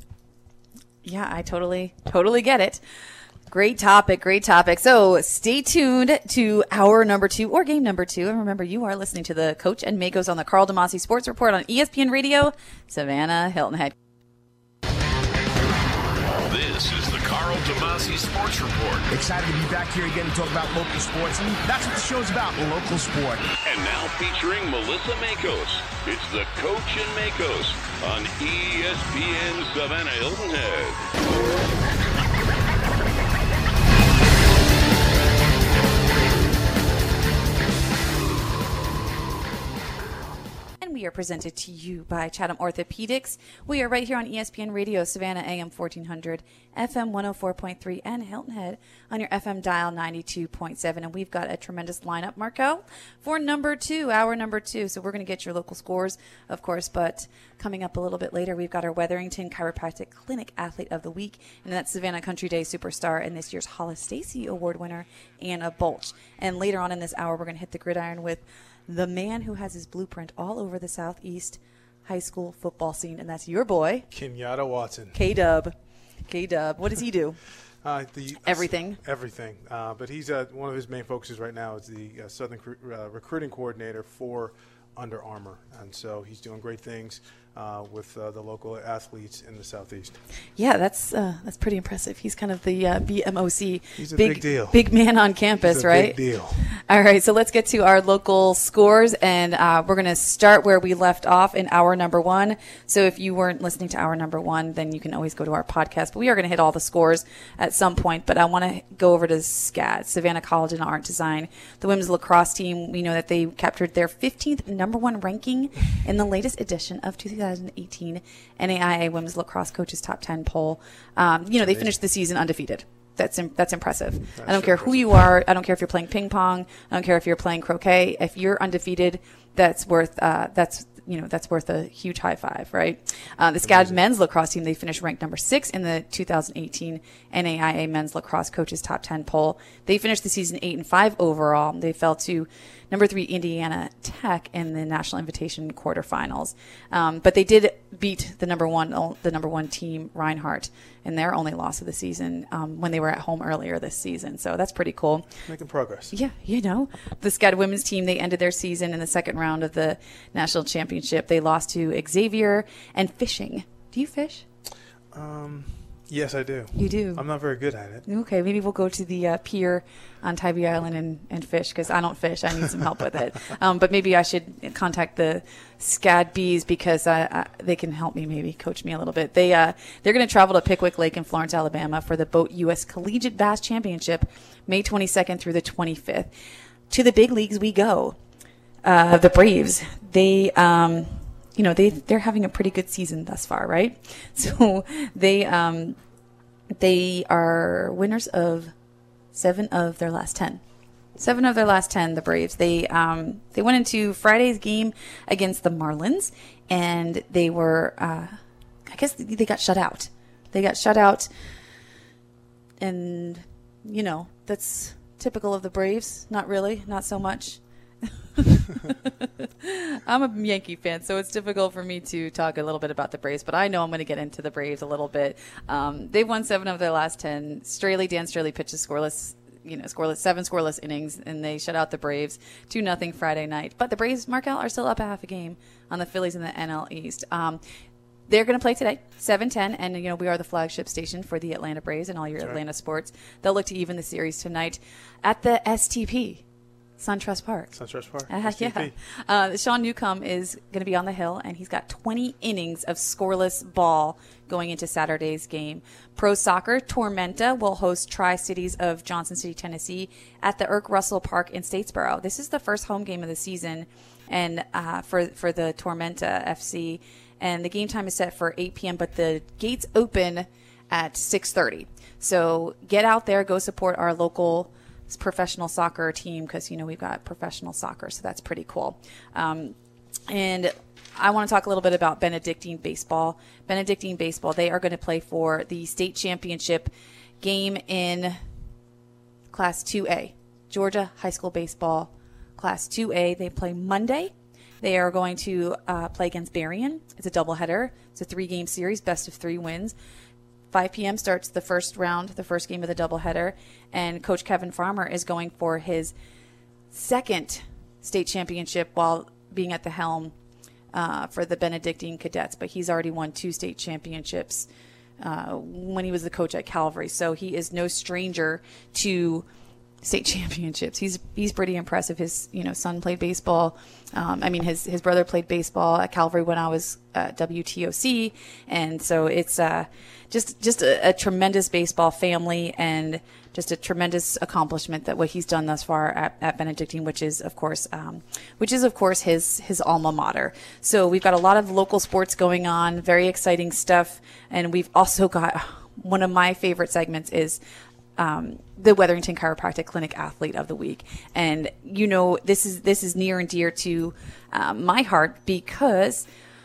A: yeah, I totally, totally get it. Great topic, great topic. So stay tuned to hour number two or game number two. And remember, you are listening to the Coach and Makos on the Carl DeMasi Sports Report on E S P N Radio, Savannah Hilton Head.
C: This is the Carl DeMasi Sports Report.
H: Excited to be back here again to talk about local sports. And that's what the show's about, local sport.
C: And now featuring Melissa Makos, it's the Coach and Makos on E S P N Savannah Hilton Head.
A: and we are presented to you by Chatham Orthopedics. We are right here on E S P N Radio, Savannah A M fourteen hundred, F M one oh four point three, and Hilton Head on your F M dial ninety-two point seven. And we've got a tremendous lineup, Marco, for number two, hour number two. So we're going to get your local scores, of course, but coming up a little bit later, we've got our Weatherington Chiropractic Clinic Athlete of the Week, and that's Savannah Country Day superstar and this year's Hollis Stacy Award winner, Anna Bolch. And later on in this hour, we're going to hit the gridiron with the man who has his blueprint all over the Southeast high school football scene, and that's your boy,
B: Kenyatta Watson.
A: K-Dub. K-Dub. What does he do?
B: Uh, the,
A: everything.
B: Everything. Uh, but he's uh, one of his main focuses right now is the uh, Southern uh, recruiting coordinator for Under Armour, and so he's doing great things uh, with uh, the local athletes in the Southeast.
A: Yeah, that's uh, that's pretty impressive. He's kind of the uh, B M O C.
B: He's a
A: big,
B: big deal.
A: Big man on campus,
B: He's a
A: right?
B: Big deal.
A: All right, so let's get to our local scores, and uh, we're going to start where we left off in hour number one. So if you weren't listening to hour number one, then you can always go to our podcast. But we are going to hit all the scores at some point. But I want to go over to SCAD, Savannah College and Art Design. The women's lacrosse team, we know that they captured their fifteenth number one ranking in the latest edition of two thousand eighteen N A I A Women's Lacrosse Coaches Top ten poll. Um, you know, they finished the season undefeated. That's that's impressive. That's I don't care impressive. who you are. I don't care if you're playing ping pong. I don't care if you're playing croquet. If you're undefeated, that's worth uh, that's you know that's worth a huge high five, right? Uh, the SCAD men's lacrosse team, they finished ranked number six in the two thousand eighteen N A I A Men's Lacrosse Coaches Top ten poll. They finished the season eight and five overall. They fell to number three Indiana Tech in the National Invitation quarterfinals, um, but they did beat the number one the number one team Reinhardt in their only loss of the season um, when they were at home earlier this season. So that's pretty cool.
B: Making progress.
A: Yeah, you know. The SCAD women's team, they ended their season in the second round of the national championship. They lost to Xavier and fishing. Do you fish?
B: Um, yes, I do.
A: You do?
B: I'm not very good at it.
A: Okay, maybe we'll go to the uh, pier on Tybee Island and, and fish, because I don't fish. I need some help with it. Um, but maybe I should contact the SCAD Bees, because I, I, they can help me, maybe coach me a little bit. They, uh, they're going to travel to Pickwick Lake in Florence, Alabama for the Boat U S Collegiate Bass Championship, May twenty-second through the twenty-fifth. To the big leagues we go. Uh, the Braves, they... Um, you know, they, they're having a pretty good season thus far, right? So they um, they are winners of seven of their last ten. Seven of their last ten, the Braves. They um, they went into Friday's game against the Marlins, and they were, uh, I guess they got shut out. They got shut out, and, you know, that's typical of the Braves. Not really, not so much. I'm a Yankee fan, so it's difficult for me to talk a little bit about the Braves, but I know I'm going to get into the Braves a little bit. Um, they've won seven of their last ten. Straley, Dan Straley pitches scoreless, you know, scoreless, seven scoreless innings, and they shut out the Braves two nothing Friday night. But the Braves, Markel, are still up a half a game on the Phillies in the N L East. Um, They're going to play today, seven ten, and, you know, we are the flagship station for the Atlanta Braves and all your That's Atlanta right. sports. They'll look to even the series tonight at the S T P. SunTrust Park.
B: SunTrust Park.
A: Uh, yeah. Uh, Sean Newcomb is going to be on the hill, and he's got twenty innings of scoreless ball going into Saturday's game. Pro Soccer, Tormenta will host Tri-Cities of Johnson City, Tennessee at the Irk Russell Park in Statesboro. This is the first home game of the season and uh, for, for the Tormenta F C, and the game time is set for eight p.m., but the gates open at six thirty. So get out there, go support our local professional soccer team, because, you know, we've got professional soccer, so that's pretty cool. Um, and I want to talk a little bit about Benedictine baseball. Benedictine baseball, they are going to play for the state championship game in Class two A. Georgia High School Baseball Class two A. They play Monday. They are going to uh, play against Berrien. It's a doubleheader. It's a three-game series, best of three wins. five p.m. starts the first round, the first game of the doubleheader, and Coach Kevin Farmer is going for his second state championship while being at the helm uh, for the Benedictine Cadets. But he's already won two state championships uh, when he was the coach at Calvary, so he is no stranger to state championships. He's he's pretty impressive. His you know son played baseball. Um, I mean his his brother played baseball at Calvary when I was at W T O C, and so it's uh, just just a, a tremendous baseball family. And just a tremendous accomplishment that what he's done thus far at, at Benedictine, which is of course, um, which is of course his his alma mater. So we've got a lot of local sports going on, very exciting stuff, and we've also got one of my favorite segments is um, the Weatherington Chiropractic Clinic Athlete of the Week, and you know this is this is near and dear to um, my heart because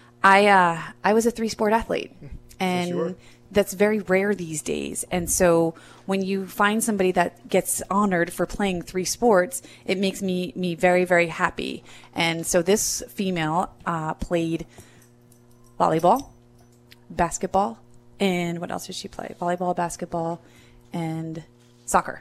A: I uh, I was a three sport athlete, and. Sure. That's very rare these days. And so when you find somebody that gets honored for playing three sports, it makes me, me very, very happy. And so this female uh, played volleyball, basketball, and what else did she play? Volleyball, basketball, and soccer.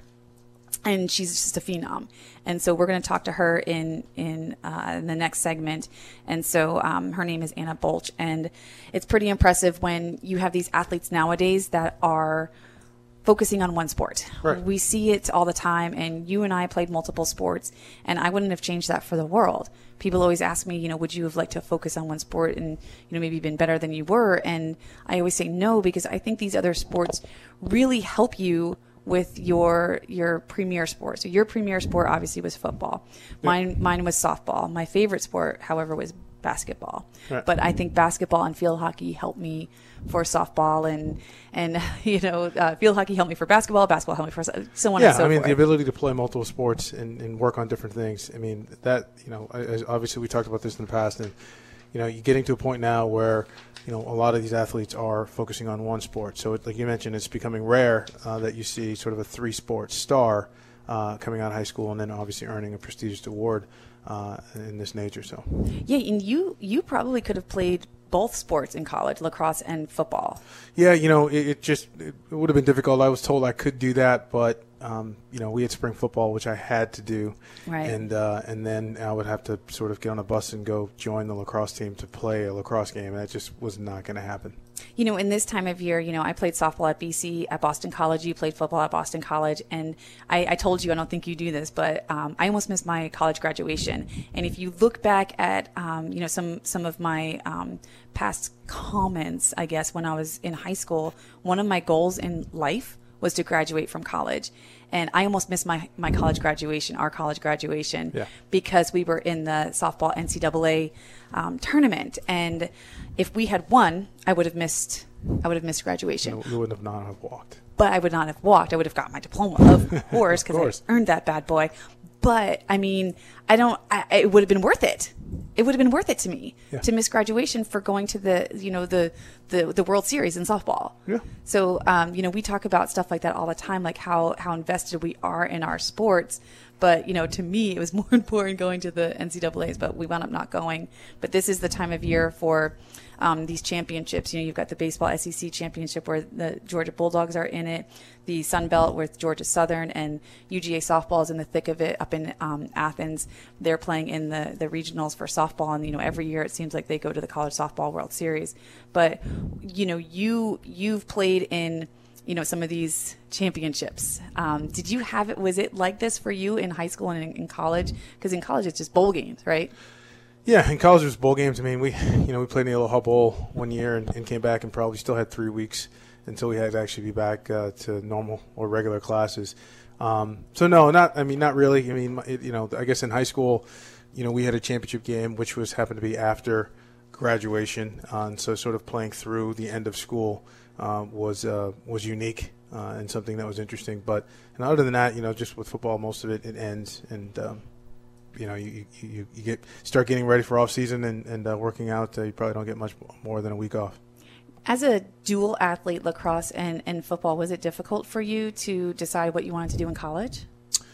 A: And she's just a phenom. And so we're going to talk to her in in, uh, in the next segment. And so um, her name is Anna Bolch. And it's pretty impressive when you have these athletes nowadays that are focusing on one sport.
B: Right.
A: We see it all the time. And you and I played multiple sports. And I wouldn't have changed that for the world. People always ask me, you know, would you have liked to focus on one sport and, you know, maybe been better than you were? And I always say no, because I think these other sports really help you with your your premier sport. So your premier sport obviously was football. Mine yeah. mine was softball. My favorite sport, however, was basketball. Right. But I think basketball and field hockey helped me for softball, and and you know uh, field hockey helped me for basketball. Basketball helped me for so on
B: yeah,
A: and so
B: I mean
A: forth.
B: The ability to play multiple sports and, and work on different things. I mean that you know I, obviously we talked about this in the past, and you know you're getting to a point now where you know, a lot of these athletes are focusing on one sport. So, it, like you mentioned, it's becoming rare uh, that you see sort of a three-sport star uh, coming out of high school and then obviously earning a prestigious award uh, in this nature. So,
A: yeah, and you you probably could have played both sports in college, lacrosse and football.
B: Yeah, you know, it, it just it would have been difficult. I was told I could do that, but um, you know, we had spring football, which I had to do,
A: right.
B: and uh, and then I would have to sort of get on a bus and go join the lacrosse team to play a lacrosse game, and that just was not going to happen.
A: You know, in this time of year, you know, I played softball at B C, at Boston College. You played football at Boston College. And I, I told you, I don't think you do this, but um, I almost missed my college graduation. And if you look back at, um, you know, some, some of my um, past comments, I guess, when I was in high school, one of my goals in life was to graduate from college. And I almost missed my, my college graduation, our college graduation,
B: yeah.
A: because we were in the softball N C double A um, tournament. And if we had won, I would have missed I would have missed graduation.
B: You would have not have walked.
A: But I would not have walked. I would have got my diploma, of course, because I earned that bad boy. But I mean, I don't. I, it would have been worth it. It would have been worth it to me yeah. to miss graduation for going to the, you know, the the, the World Series in softball.
B: Yeah.
A: So, um, you know, we talk about stuff like that all the time, like how how invested we are in our sports. But, you know, to me, it was more important going to the N C double A's, but we wound up not going. But this is the time of year for um, these championships. You know, you've got the baseball S E C championship where the Georgia Bulldogs are in it, the Sun Belt with Georgia Southern, and U G A softball is in the thick of it up in um, Athens. They're playing in the, the regionals for softball, and, you know, every year it seems like they go to the College Softball World Series. But, you know, you, you've played in – you know, some of these championships. Um, did you have it, was it like this for you in high school and in, in college? Because in college it's just bowl games, right?
B: Yeah, in college it was bowl games. I mean, we, you know, we played in the Aloha Bowl one year and, and came back and probably still had three weeks until we had to actually be back uh, to normal or regular classes. Um, so no, not, I mean, not really. I mean, it, you know, I guess in high school, you know, we had a championship game, which was happened to be after graduation. Uh, and so sort of playing through the end of school Uh, was uh, was unique uh, and something that was interesting. But and other than that, you know, just with football, most of it it ends, and um, you know, you, you you get start getting ready for off season and and uh, working out. Uh, you probably don't get much more than a week off.
A: As a dual athlete, lacrosse and, and football, was it difficult for you to decide what you wanted to do in college?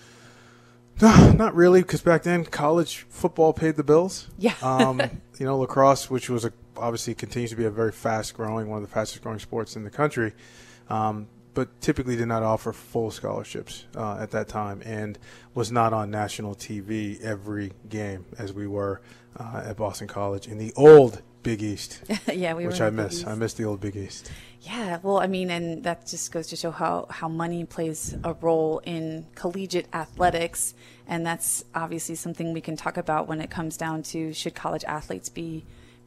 B: No, not really, because back then college football paid the bills.
A: Yeah.
B: um, you know, lacrosse, which was a, obviously continues to be a very fast growing, one of the fastest growing sports in the country, um, but typically did not offer full scholarships uh, at that time and was not on national T V every game as we were uh, at Boston College in the old Big East.
A: Yeah, we were.
B: Which I miss. I miss the old Big East.
A: Yeah, well, I mean, and that just goes to show how, how money plays a role in collegiate athletics, and that's obviously something we can talk about when it comes down to should college athletes be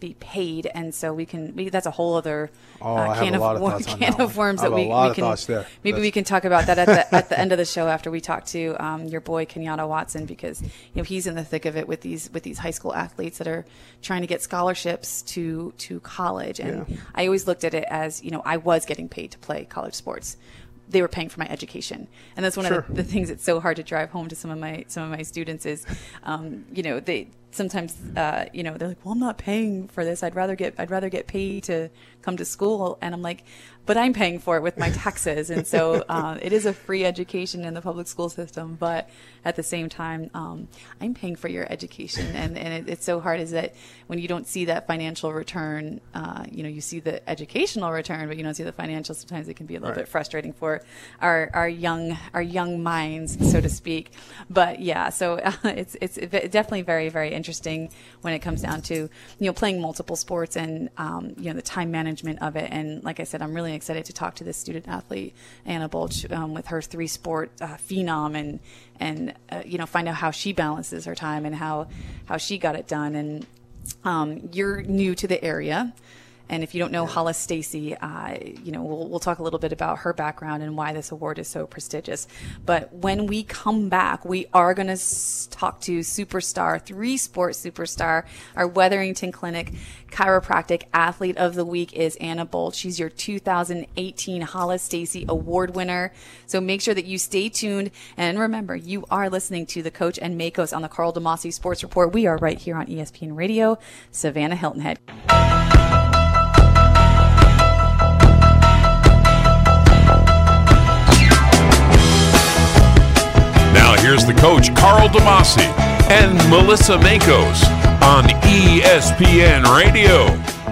A: be paid, and so we can. We, that's a whole other
B: oh,
A: uh,
B: I
A: can
B: have a lot
A: of,
B: of thoughts on
A: can
B: that
A: of worms
B: I have
A: that we,
B: a lot
A: we
B: of
A: can.
B: thoughts there.
A: Maybe
B: That's...
A: we can talk about that at the at the end of the show after we talk to um, your boy Kenyatta Watson, because you know he's in the thick of it with these with these high school athletes that are trying to get scholarships to to college, and yeah. I always looked at it as, you know, I was getting paid to play college sports. They were paying for my education, and that's one sure. of the, the things that's so hard to drive home to some of my some of my students is, um, you know, they sometimes uh, you know they're like, well, I'm not paying for this. I'd rather get I'd rather get paid to come to school, and I'm like, but I'm paying for it with my taxes, and so uh, it is a free education in the public school system. But at the same time, um, I'm paying for your education, and and it, it's so hard is that when you don't see that financial return, uh, you know, you see the educational return, but you don't see the financial. Sometimes it can be a little right. bit frustrating for our our young our young minds, so to speak. But yeah, so uh, it's it's definitely very very interesting when it comes down to, you know, playing multiple sports and um, you know, the time management of it. And like I said, I'm really excited to talk to this student athlete Anna Bolch um, with her three sport uh, phenom, and and uh, you know, find out how she balances her time and how how she got it done. And um, you're new to the area. And if you don't know Hollis Stacy, uh, you know, we'll, we'll talk a little bit about her background and why this award is so prestigious. But when we come back, we are going to s- talk to superstar, three-sport superstar. Our Wetherington Clinic Chiropractic Athlete of the Week is Anna Bolch. She's your two thousand eighteen Hollis Stacy Award winner. So make sure that you stay tuned. And remember, you are listening to the Coach and Makos on the Carl DeMasi Sports Report. We are right here on E S P N Radio, Savannah Hilton Head.
C: Now here's the coach, Carl DeMasi and Melissa Makos on E S P N Radio.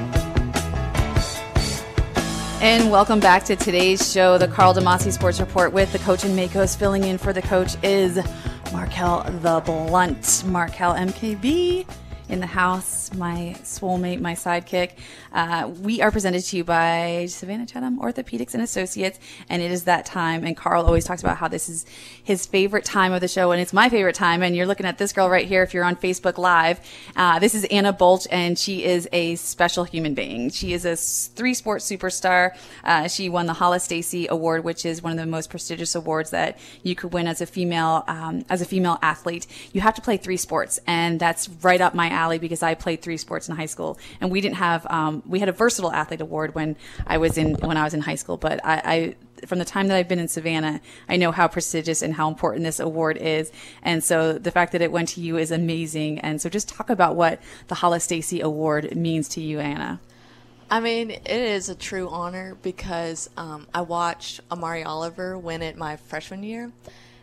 A: And welcome back to today's show, the Carl DeMasi Sports Report with the Coach and Makos. Filling in for the coach is Markel the Blunt. Markel M K B in the house, my soulmate, my sidekick. Uh, we are presented to you by Savannah Chatham Orthopedics and Associates, and it is that time. And Carl always talks about how this is his favorite time of the show, and it's my favorite time. And you're looking at this girl right here if you're on Facebook Live. Uh, this is Anna Bolch, and she is a special human being. She is a three-sport superstar. Uh, she won the Hollis Stacy Award, which is one of the most prestigious awards that you could win as a female um, as a female athlete. You have to play three sports, and that's right up my alley because I played three sports in high school, and we didn't have um, we had a versatile athlete award when I was in when I was in high school. But I, I from the time that I've been in Savannah, I know how prestigious and how important this award is, and so the fact that it went to you is amazing. And so just talk about what the Hollis Stacy Award means to you, Anna.
I: I mean, it is a true honor because um, I watched Amari Oliver win it my freshman year,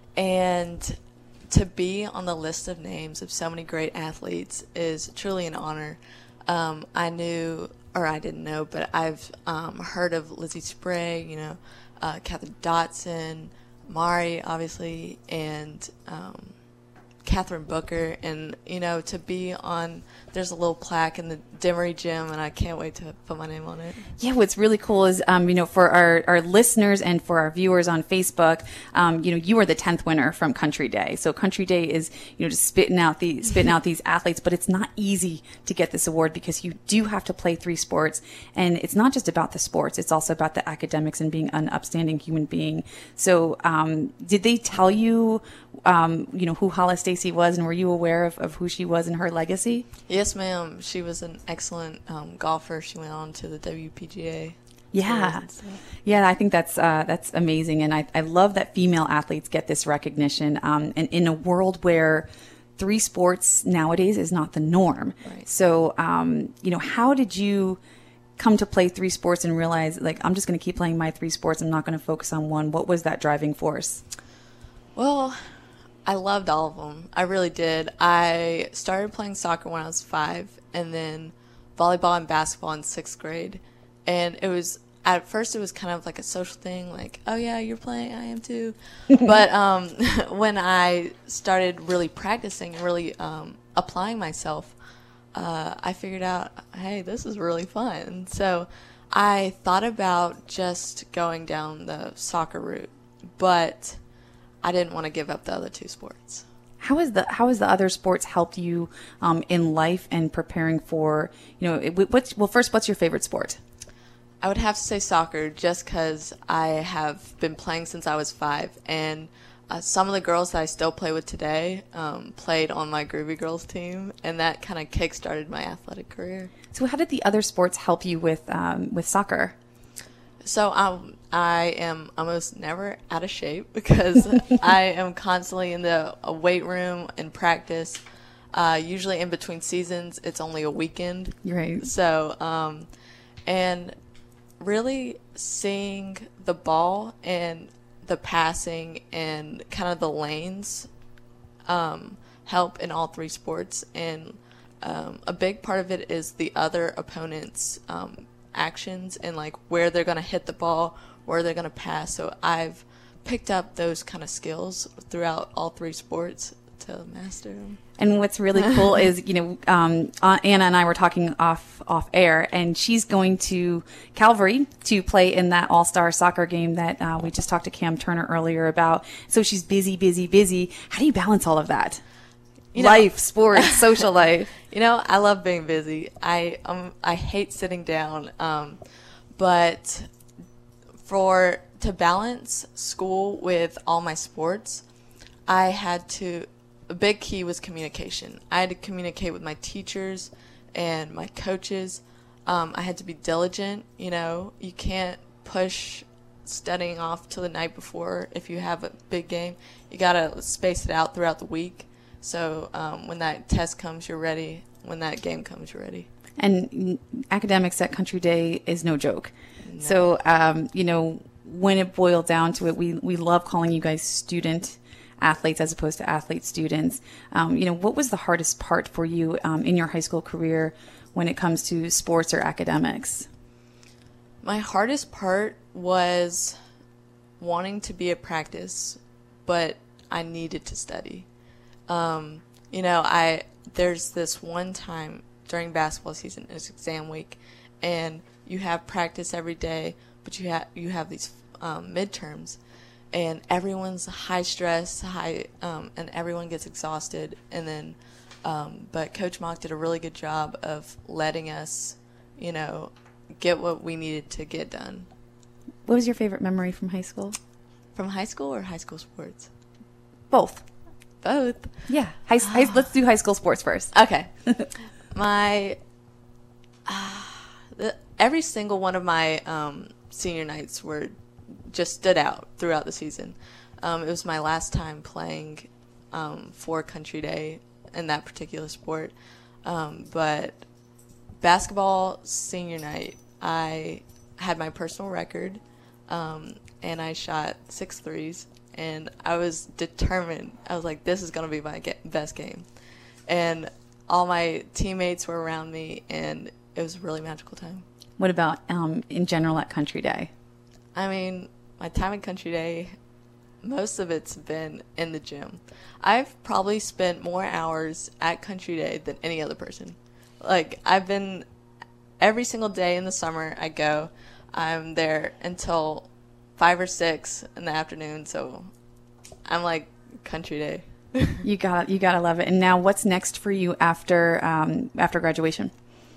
I: and to be on the list of names of so many great athletes is truly an honor. Um, I knew, or I didn't know, but I've um, heard of Lizzie Sprague, you know, uh, Catherine Dotson, Mari, obviously, and um, Catherine Booker. And, you know, to be on, there's a little plaque in the Demery Gym, and I can't wait to put my name on it.
A: Yeah, what's really cool is, um, you know, for our, our listeners and for our viewers on Facebook, um, you know, you are the tenth winner from Country Day. So Country Day is, you know, just spitting out the spitting out these athletes, but it's not easy to get this award because you do have to play three sports, and it's not just about the sports; it's also about the academics and being an upstanding human being. So, um, did they tell you, um, you know, who Hollis Stacy was, and were you aware of, of who she was and her legacy?
I: Yes, ma'am. She was an excellent um, golfer. She went on to the W P G A.
A: Yeah, yeah, I think that's uh, that's amazing, and I, I love that female athletes get this recognition. Um, and in a world where three sports nowadays is not the norm,
I: right.
A: So um, you know, how did you come to play three sports and realize, like, I'm just going to keep playing my three sports. I'm not going to focus on one. What was that driving force?
I: Well, I loved all of them. I really did. I started playing soccer when I was five, and then volleyball and basketball in sixth grade. And it was, at first it was kind of like a social thing, like, oh yeah, you're playing, I am too. But um, when I started really practicing and really um, applying myself, uh, I figured out, hey, this is really fun. So I thought about just going down the soccer route, but I didn't want to give up the other two sports.
A: How is the how has the other sports helped you um, in life and preparing for, you know, it, what's, well, first, what's your favorite sport?
I: I would have to say soccer, just because I have been playing since I was five, and uh, some of the girls that I still play with today um, played on my Groovy Girls team, and that kind of kick-started my athletic career.
A: So how did the other sports help you with um, with soccer?
I: So um, I am almost never out of shape because I am constantly in the uh, weight room and practice. Uh, usually in between seasons, it's only a weekend.
A: Right.
I: So, um, and really seeing the ball and the passing and kind of the lanes um, help in all three sports. And um, a big part of it is the other opponent's um, actions and like where they're going to hit the ball, where they're going to pass. So I've picked up those kind of skills throughout all three sports to master them.
A: And what's really cool is, you know, um, uh, Anna and I were talking off off air, and she's going to Calvary to play in that all-star soccer game that uh, we just talked to Cam Turner earlier about. So she's busy, busy, busy. How do you balance all of that? You know, life, sports, social life.
I: You know, I love being busy. I um I hate sitting down. Um, but for to balance school with all my sports, I had to. A big key was communication. I had to communicate with my teachers and my coaches. Um, I had to be diligent. You know, you can't push studying off till the night before if you have a big game. You gotta space it out throughout the week. So um, when that test comes, you're ready. When that game comes, you're ready.
A: And academics at Country Day is no joke. No. So, um, you know, when it boiled down to it, we, we love calling you guys student athletes as opposed to athlete students. Um, you know, what was the hardest part for you um, in your high school career when it comes to sports or academics?
I: My hardest part was wanting to be at practice, but I needed to study. Um, you know, I there's this one time during basketball season, it's exam week, and you have practice every day, but you have you have these um, midterms. And everyone's high stress, high, um, and everyone gets exhausted. And then, um, but Coach Mock did a really good job of letting us, you know, get what we needed to get done.
A: What was your favorite memory from high school?
I: From high school or high school sports?
A: Both.
I: Both.
A: Yeah. High, high, let's do high school sports first.
I: Okay. my, uh, the, every single one of my um, senior nights were just stood out throughout the season. Um, it was my last time playing um, for Country Day in that particular sport. Um, but basketball senior night, I had my personal record, um, and I shot six threes, and I was determined. I was like, this is going to be my get- best game. And all my teammates were around me, and it was a really magical time.
A: What about um, in general at Country Day?
I: I mean, my time at Country Day, most of it's been in the gym. I've probably spent more hours at Country Day than any other person. Like, I've been, every single day in the summer I go, I'm there until five or six in the afternoon, so I'm like Country Day.
A: You got you gotta love it. And now what's next for you after um, after graduation?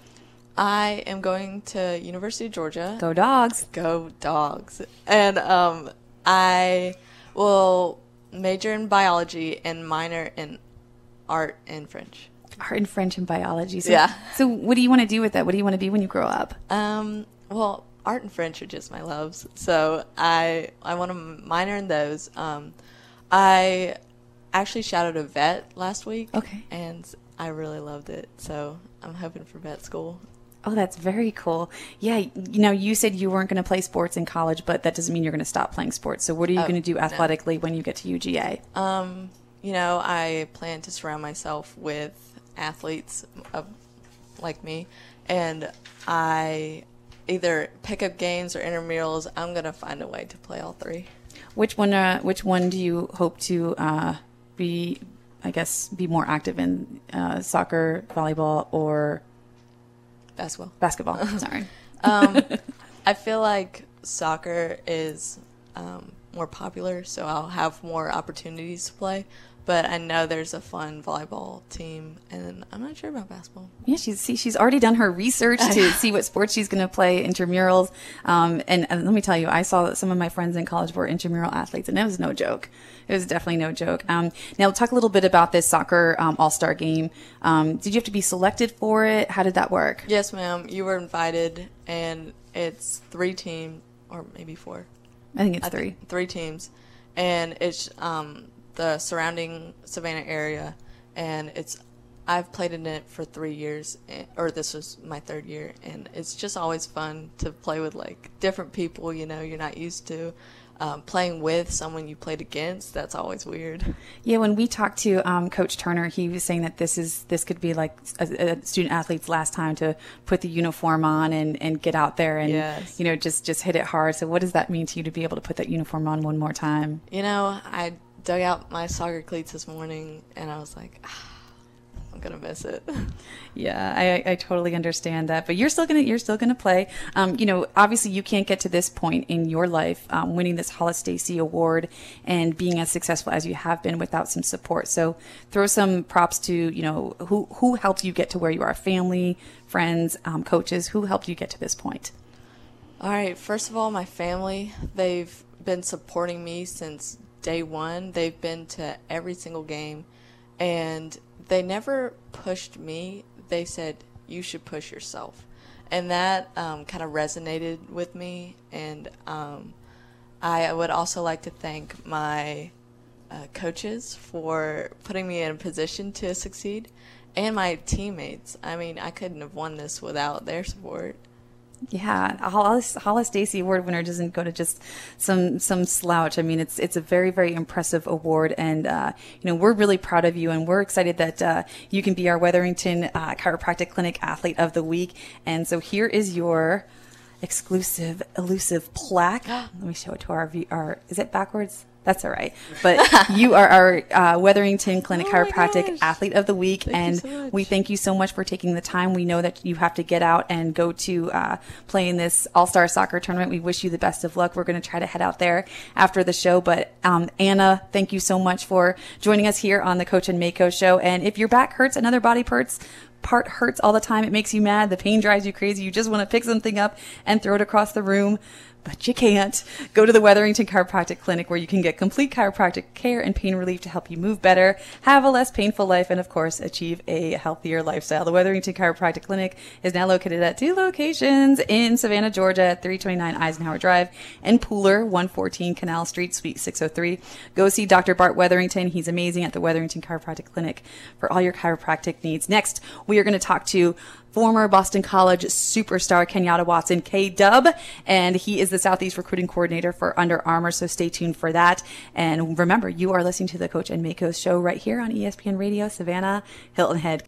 I: I am going to University of Georgia.
A: Go Dogs.
I: Go Dogs. And um, I will major in biology and minor in art and French.
A: Art and French and biology. So,
I: yeah.
A: So what do you want to do with that? What do you want to be when you grow up?
I: Um, well, art and French are just my loves. So I I want to minor in those. Um, I actually shadowed a vet last week.
A: Okay.
I: And I really loved it. So I'm hoping for vet school.
A: Oh, that's very cool. Yeah, you know, you said you weren't going to play sports in college, but that doesn't mean you're going to stop playing sports. So what are you oh, going to do athletically no. when you get to U G A?
I: Um, you know, I plan to surround myself with athletes of, like me, and I either pick up games or intramurals. I'm going to find a way to play all three.
A: Which one? Uh, which one do you hope to uh, be? I guess be more active in uh, soccer, volleyball, or
I: basketball?
A: Basketball. Sorry.
I: um, I feel like soccer is um, more popular, so I'll have more opportunities to play. but I know there's a fun volleyball team, and I'm not sure about basketball.
A: Yeah, she's see, she's already done her research to see what sports she's going to play intramurals. Um, and, and let me tell you, I saw that some of my friends in college were intramural athletes, and it was no joke. It was definitely no joke. Um, now, talk a little bit about this soccer um, all-star game. Um, did you have to be selected for it? How did that work?
I: Yes, ma'am. You were invited, and it's three teams, or maybe four.
A: I think it's
I: I
A: three.
I: Think three teams, and it's um, the surrounding Savannah area, and it's I've played in it for three years, or this was my third year, and it's just always fun to play with like different people, you know, you're not used to. Um, playing with someone you played against, that's always weird.
A: Yeah, when we talked to um, Coach Turner, he was saying that this is this could be like a, a student athlete's last time to put the uniform on and, and get out there and
I: yes.
A: you know just just hit it hard. So what does that mean to you to be able to put that uniform on one more time?
I: You know, I dug out my soccer cleats this morning, and I was like, ah, I'm gonna miss it.
A: Yeah, I, I totally understand that. But you're still gonna you're still gonna play. Um, you know, obviously you can't get to this point in your life, um, winning this Hollis Stacy Award and being as successful as you have been without some support. So throw some props to you know who who helped you get to where you are. Family, friends, um, coaches. Who helped you get to this point?
I: All right. First of all, my family. They've been supporting me since day one. They've been to every single game, and they never pushed me. They said, you should push yourself. And that um, kind of resonated with me. And um, I would also like to thank my uh, coaches for putting me in a position to succeed, and my teammates. I mean, I couldn't have won this without their support.
A: Yeah, a Hollis, Hollis Stacy Award winner doesn't go to just some some slouch. I mean, it's it's a very, very impressive award, and uh, you know we're really proud of you, and we're excited that uh, you can be our Wetherington uh, Chiropractic Clinic Athlete of the Week. And so here is your exclusive, elusive plaque. Let me show it to our view. Our is it backwards? That's all right. But you are our uh, Wetherington Clinic
I: oh
A: Chiropractic Athlete of the Week,
I: thank
A: and
I: so
A: we thank you so much for taking the time. We know that you have to get out and go to uh, play in this All-Star Soccer Tournament. We wish you the best of luck. We're going to try to head out there after the show. But um, Anna, thank you so much for joining us here on the Coach and Mako Show. And if your back hurts, another body hurts, part hurts all the time, it makes you mad, the pain drives you crazy, you just want to pick something up and throw it across the room, but you can't. Go to the Wetherington Chiropractic Clinic, where you can get complete chiropractic care and pain relief to help you move better, have a less painful life, and of course achieve a healthier lifestyle. The Wetherington Chiropractic Clinic is now located at two locations in Savannah, Georgia at three twenty-nine Eisenhower Drive and Pooler, one fourteen Canal Street, Suite six oh three. Go see Doctor Bart Wetherington. He's amazing at the Wetherington Chiropractic Clinic for all your chiropractic needs. Next, we are going to talk to former Boston College superstar Kenyatta Watson, K-Dub, and he is the Southeast Recruiting Coordinator for Under Armour, so stay tuned for that. And remember, you are listening to the Coach and Mako Show right here on E S P N Radio, Savannah, Hilton Head.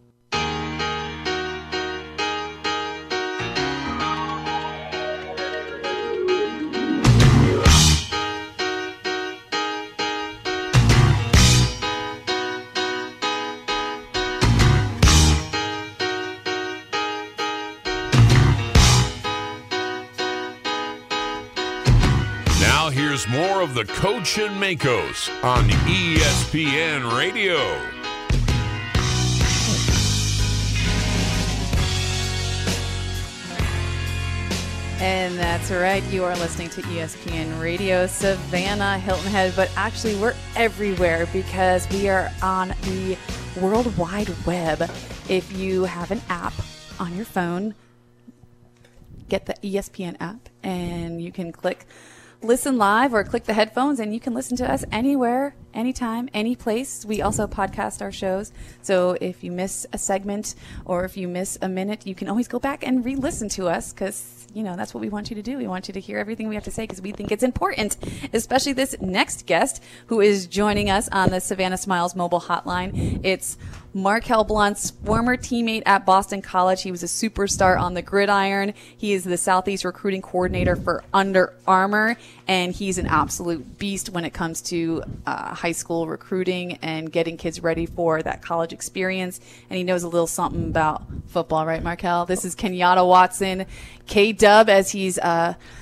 C: Here's more of the Coach and Makos on E S P N Radio.
A: And that's right. You are listening to E S P N Radio, Savannah, Hilton Head. But actually, we're everywhere because we are on the World Wide Web. If you have an app on your phone, get the E S P N app, and you can click listen live or click the headphones, and you can listen to us anywhere, anytime, any place. We also podcast our shows, so if you miss a segment or if you miss a minute, you can always go back and re-listen to us, because you know that's what we want you to do. We want you to hear everything we have to say because we think it's important, especially this next guest who is joining us on the Savannah Smiles mobile hotline. It's Markel Blunt's former teammate at Boston College. He was a superstar on the gridiron. He is the Southeast Recruiting Coordinator for Under Armour, and he's an absolute beast when it comes to uh, high school recruiting and getting kids ready for that college experience. And he knows a little something about football, right, Markel? This is Kenyatta Watson, K-Dub, as he's uh,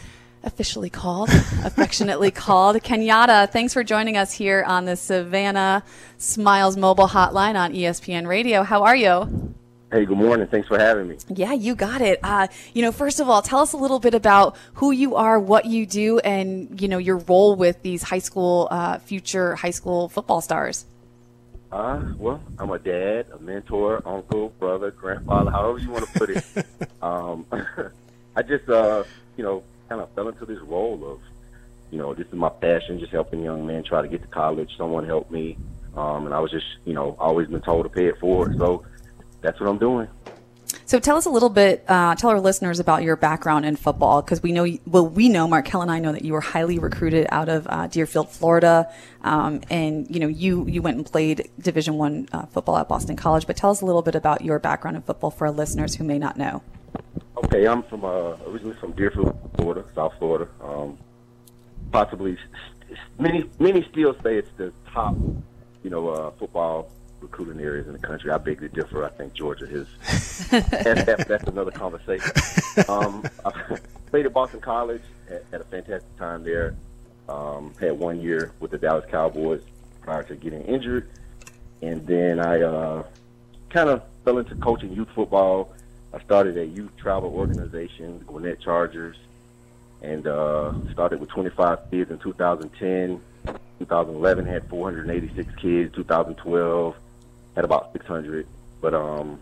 A: Officially called, affectionately called. Kenyatta, thanks for joining us here on the Savannah Smiles mobile hotline on E S P N Radio. How are you?
J: Hey, good morning. Thanks for having me.
A: Yeah, you got it. Uh, you know, first of all, tell us a little bit about who you are, what you do, and, you know, your role with these high school, uh, future high school football stars.
J: Uh, well, I'm a dad, a mentor, uncle, brother, grandfather, however you want to put it. um, I just, uh, you know, kind of fell into this role of, you know, this is my passion, just helping young men try to get to college. Someone helped me, um, and I was just, you know, always been told to pay it forward. So that's what I'm doing.
A: So tell us a little bit, uh, tell our listeners about your background in football, because we know, well, we know, Markel and I know that you were highly recruited out of uh, Deerfield, Florida, um, and you know, you you went and played Division One uh, football at Boston College. But tell us a little bit about your background in football for our listeners who may not know.
J: Okay, I'm from uh, originally from Deerfield, Florida, South Florida. Um, possibly, many many still say it's the top, you know, uh, football recruiting areas in the country. I beg to differ. I think Georgia is. that's, that's, that's another conversation. Um, I played at Boston College. Had, had a fantastic time there. Um, had one year with the Dallas Cowboys prior to getting injured, and then I uh, kind of fell into coaching youth football. I started a youth travel organization, the Gwinnett Chargers, and uh, started with twenty-five kids in two thousand ten. two thousand eleven had four hundred eighty-six kids. two thousand twelve had about six hundred. But um,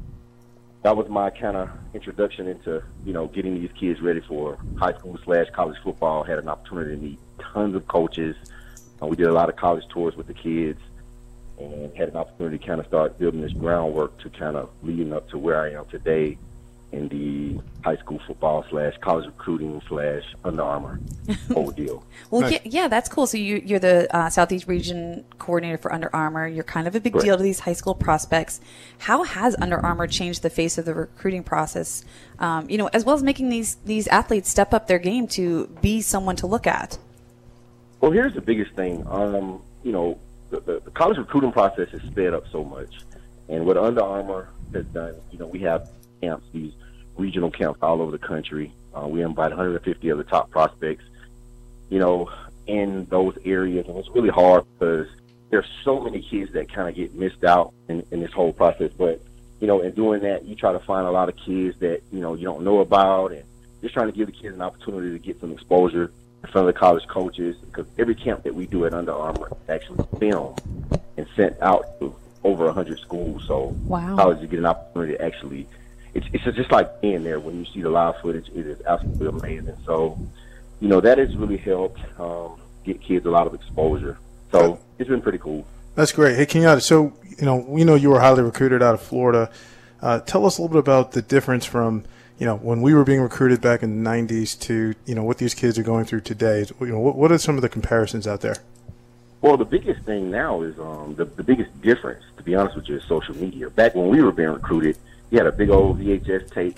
J: that was my kind of introduction into, you know, getting these kids ready for high school slash college football. Had an opportunity to meet tons of coaches. Uh, we did a lot of college tours with the kids, and had an opportunity to kind of start building this groundwork to kind of leading up to where I am today in the high school football slash college recruiting slash Under Armour whole deal.
A: Well, nice. yeah, yeah, that's cool. So you, you're the uh, Southeast Region Coordinator for Under Armour. You're kind of a big right. deal to these high school prospects. How has Under Armour changed the face of the recruiting process, um, you know, as well as making these, these athletes step up their game to be someone to look at?
J: Well, here's the biggest thing. Um, you know, the, the, the college recruiting process has sped up so much. And what Under Armour has done, you know, we have camps, these regional camps all over the country. Uh, we invite one hundred fifty of the top prospects, you know, in those areas. And it's really hard because there's so many kids that kind of get missed out in, in this whole process. But, you know, in doing that, you try to find a lot of kids that, you know, you don't know about, and just trying to give the kids an opportunity to get some exposure in front of the college coaches, because every camp that we do at Under Armour is actually filmed and sent out to over one hundred schools. So
A: wow.
J: colleges get an opportunity to actually It's, it's just like being there. When you see the live footage, it is absolutely amazing. So, you know, that has really helped um, get kids a lot of exposure. So it's been pretty cool.
B: That's great. Hey, Kenyatta, so, you know, we know you were highly recruited out of Florida. Uh, tell us a little bit about the difference from, you know, when we were being recruited back in the nineties to, you know, what these kids are going through today. You know, what, what are some of the comparisons out there?
J: Well, the biggest thing now is um, the, the biggest difference, to be honest with you, is social media. Back when we were being recruited, you had a big old V H S tape.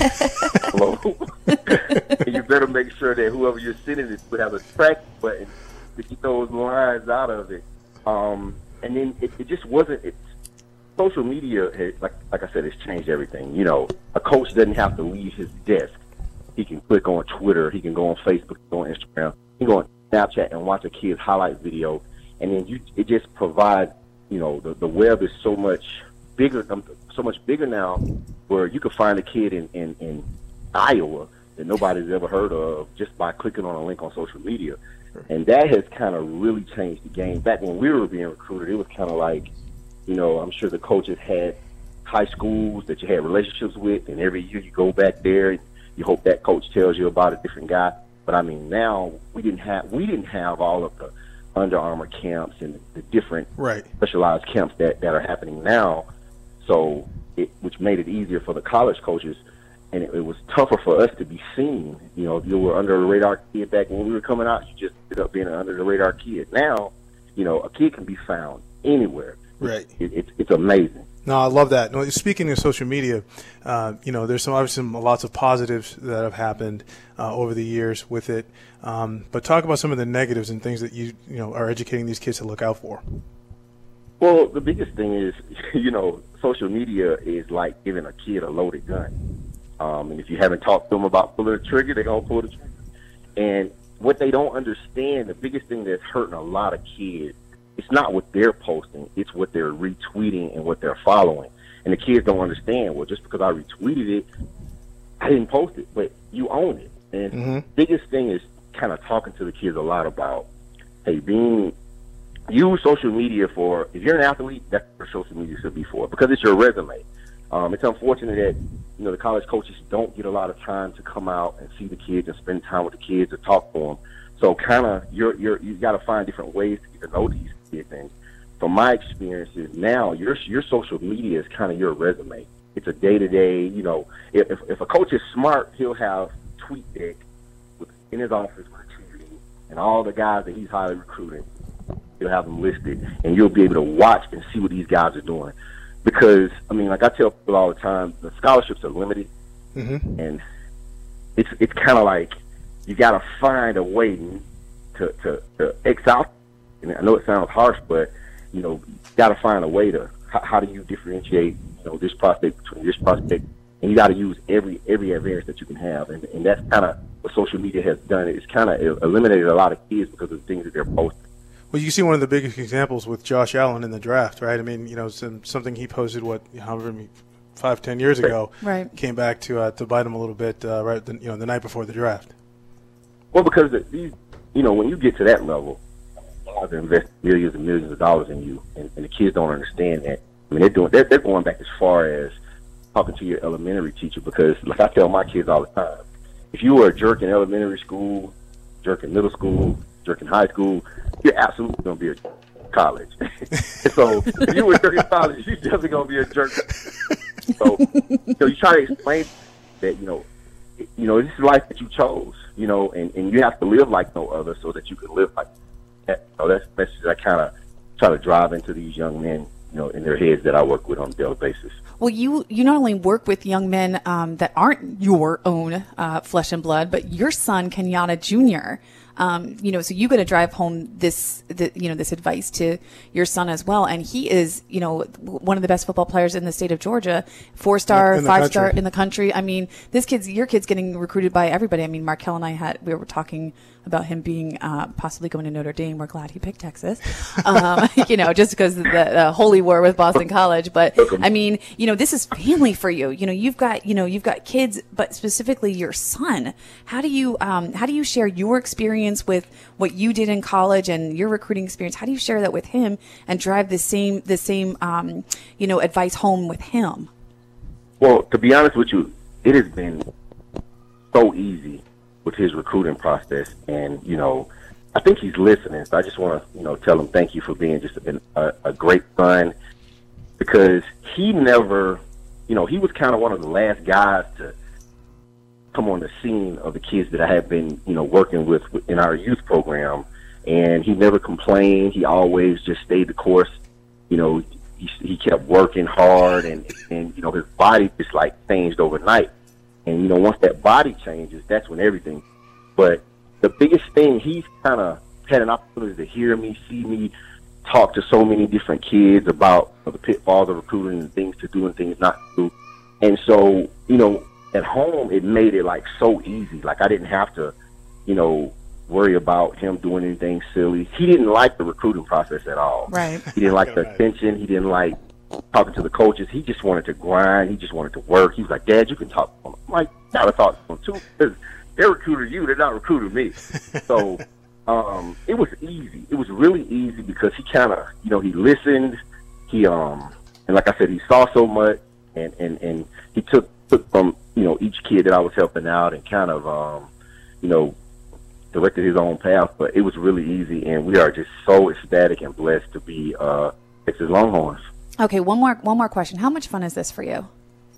J: You better make sure that whoever you're sending it would have a track button to keep those lines out of it. Um, and then it, it just wasn't. It, social media, has, like like I said, it's changed everything. You know, a coach doesn't have to leave his desk. He can click on Twitter. He can go on Facebook, go on Instagram. He can go on Snapchat and watch a kid's highlight video. And then you, it just provides, you know, the, the web is so much bigger, um, so much bigger now, where you can find a kid in, in, in Iowa that nobody's ever heard of just by clicking on a link on social media. And that has kind of really changed the game. Back when we were being recruited, it was kind of like, you know, I'm sure the coaches had high schools that you had relationships with, and every year you go back there, you hope that coach tells you about a different guy. But I mean, now we didn't have we didn't have all of the Under Armour camps and the different
B: right.
J: specialized camps that, that are happening now. So, it, which made it easier for the college coaches, and it, it was tougher for us to be seen. You know, if you were under the radar kid back when we were coming out, you just ended up being an under the radar kid. Now, you know, a kid can be found anywhere.
B: Right.
J: It, it, it's amazing.
B: No, I love that. No, speaking of social media, uh, you know, there's some obviously some, lots of positives that have happened uh, over the years with it. Um, but talk about some of the negatives and things that you you know are educating these kids to look out for.
J: Well, the biggest thing is, you know, social media is like giving a kid a loaded gun. Um, and if you haven't talked to them about pulling the trigger, they're gonna pull the trigger. And what they don't understand, the biggest thing that's hurting a lot of kids, it's not what they're posting, it's what they're retweeting and what they're following. And the kids don't understand, well, just because I retweeted it, I didn't post it, but you own it. And mm-hmm. biggest thing is kind of talking to the kids a lot about, hey, being, use social media for, if you're an athlete, that's what social media should be for, because it's your resume. Um, it's unfortunate that, you know, the college coaches don't get a lot of time to come out and see the kids and spend time with the kids or talk to them. So kind of, you're, you're, you got to find different ways to get to know these kids. And from my experiences now, your, your social media is kind of your resume. It's a day-to-day, you know, if, if a coach is smart, he'll have tweet deck with, in his office with a T V and all the guys that he's highly recruiting. He'll have them listed, and you'll be able to watch and see what these guys are doing. Because, I mean, like I tell people all the time, the scholarships are limited, mm-hmm. and it's it's kind of like you got to find a way to, to, to X out. And I know it sounds harsh, but, you know, you got to find a way to, how, how do you differentiate, you know, this prospect between this prospect, and you got to use every every advantage that you can have. And, and that's kind of what social media has done. It's kind of eliminated a lot of kids because of the things that they're posting.
B: Well, you see one of the biggest examples with Josh Allen in the draft, right? I mean, you know, some, something he posted, what, however many, five, ten years ago,
A: right.
B: came back to uh, to bite him a little bit, uh, right? The, you know, the night before the draft.
J: Well, because these, you know, when you get to that level, they invest millions and millions of dollars in you, and, and the kids don't understand that. I mean, they're doing, they're, they're going back as far as talking to your elementary teacher, because, like I tell my kids all the time, if you were a jerk in elementary school, jerk in middle school, jerk in high school, you're absolutely going to be a jerk in college. So if you were a jerk in college, you're definitely going to be a jerk. So, so you try to explain that, you know, you know, this is life that you chose, you know, and, and you have to live like no other so that you can live like that. So that's that's I kind of try to drive into these young men, you know, in their heads that I work with on a daily basis.
A: Well, you, you not only work with young men um, that aren't your own uh, flesh and blood, but your son, Kenyatta Junior Um, you know, so you got to drive home this, the, you know, this advice to your son as well. And he is, you know, one of the best football players in the state of Georgia, four star, five star in the country. I mean, this kid's, your kid's getting recruited by everybody. I mean, Markel and I had, we were talking about him being, uh, possibly going to Notre Dame. We're glad he picked Texas. Um, you know, just because of the, the holy war with Boston College. But I mean, you know, this is family for you. You know, you've got, you know, you've got kids, but specifically your son. How do you, um, how do you share your experience with what you did in college and your recruiting experience? How do you share that with him and drive the same, the same, um, you know, advice home with him?
J: Well, to be honest with you, it has been so easy with his recruiting process, and you know, I think he's listening. So I just want to, you know, tell him thank you for being just a, a, a great son, because he never, you know, he was kind of one of the last guys to come on the scene of the kids that I have been, you know, working with in our youth program, and he never complained. He always just stayed the course. You know, he, he kept working hard, and and you know, his body just like changed overnight. And, you know, once that body changes, that's when everything. But the biggest thing, he's kind of had an opportunity to hear me, see me, talk to so many different kids about you know, the pitfalls of recruiting and things to do and things not to do. And so, you know, at home, it made it, like, so easy. Like, I didn't have to, you know, worry about him doing anything silly. He didn't like the recruiting process at all.
A: Right.
J: He didn't like the attention. He didn't like talking to the coaches. He just wanted to grind. He just wanted to work. He was like, Dad, you can talk to them. I'm like, gotta talk to them too, because they're recruiting you. They're not recruiting me. So um, it was easy. It was really easy because he kind of, you know, he listened. He, um, and like I said, he saw so much, and, and, and he took, took from, you know, each kid that I was helping out and kind of, um, you know, directed his own path. But it was really easy, and we are just so ecstatic and blessed to be uh, Texas Longhorns.
A: Okay, one more one more question. How much fun is this for you?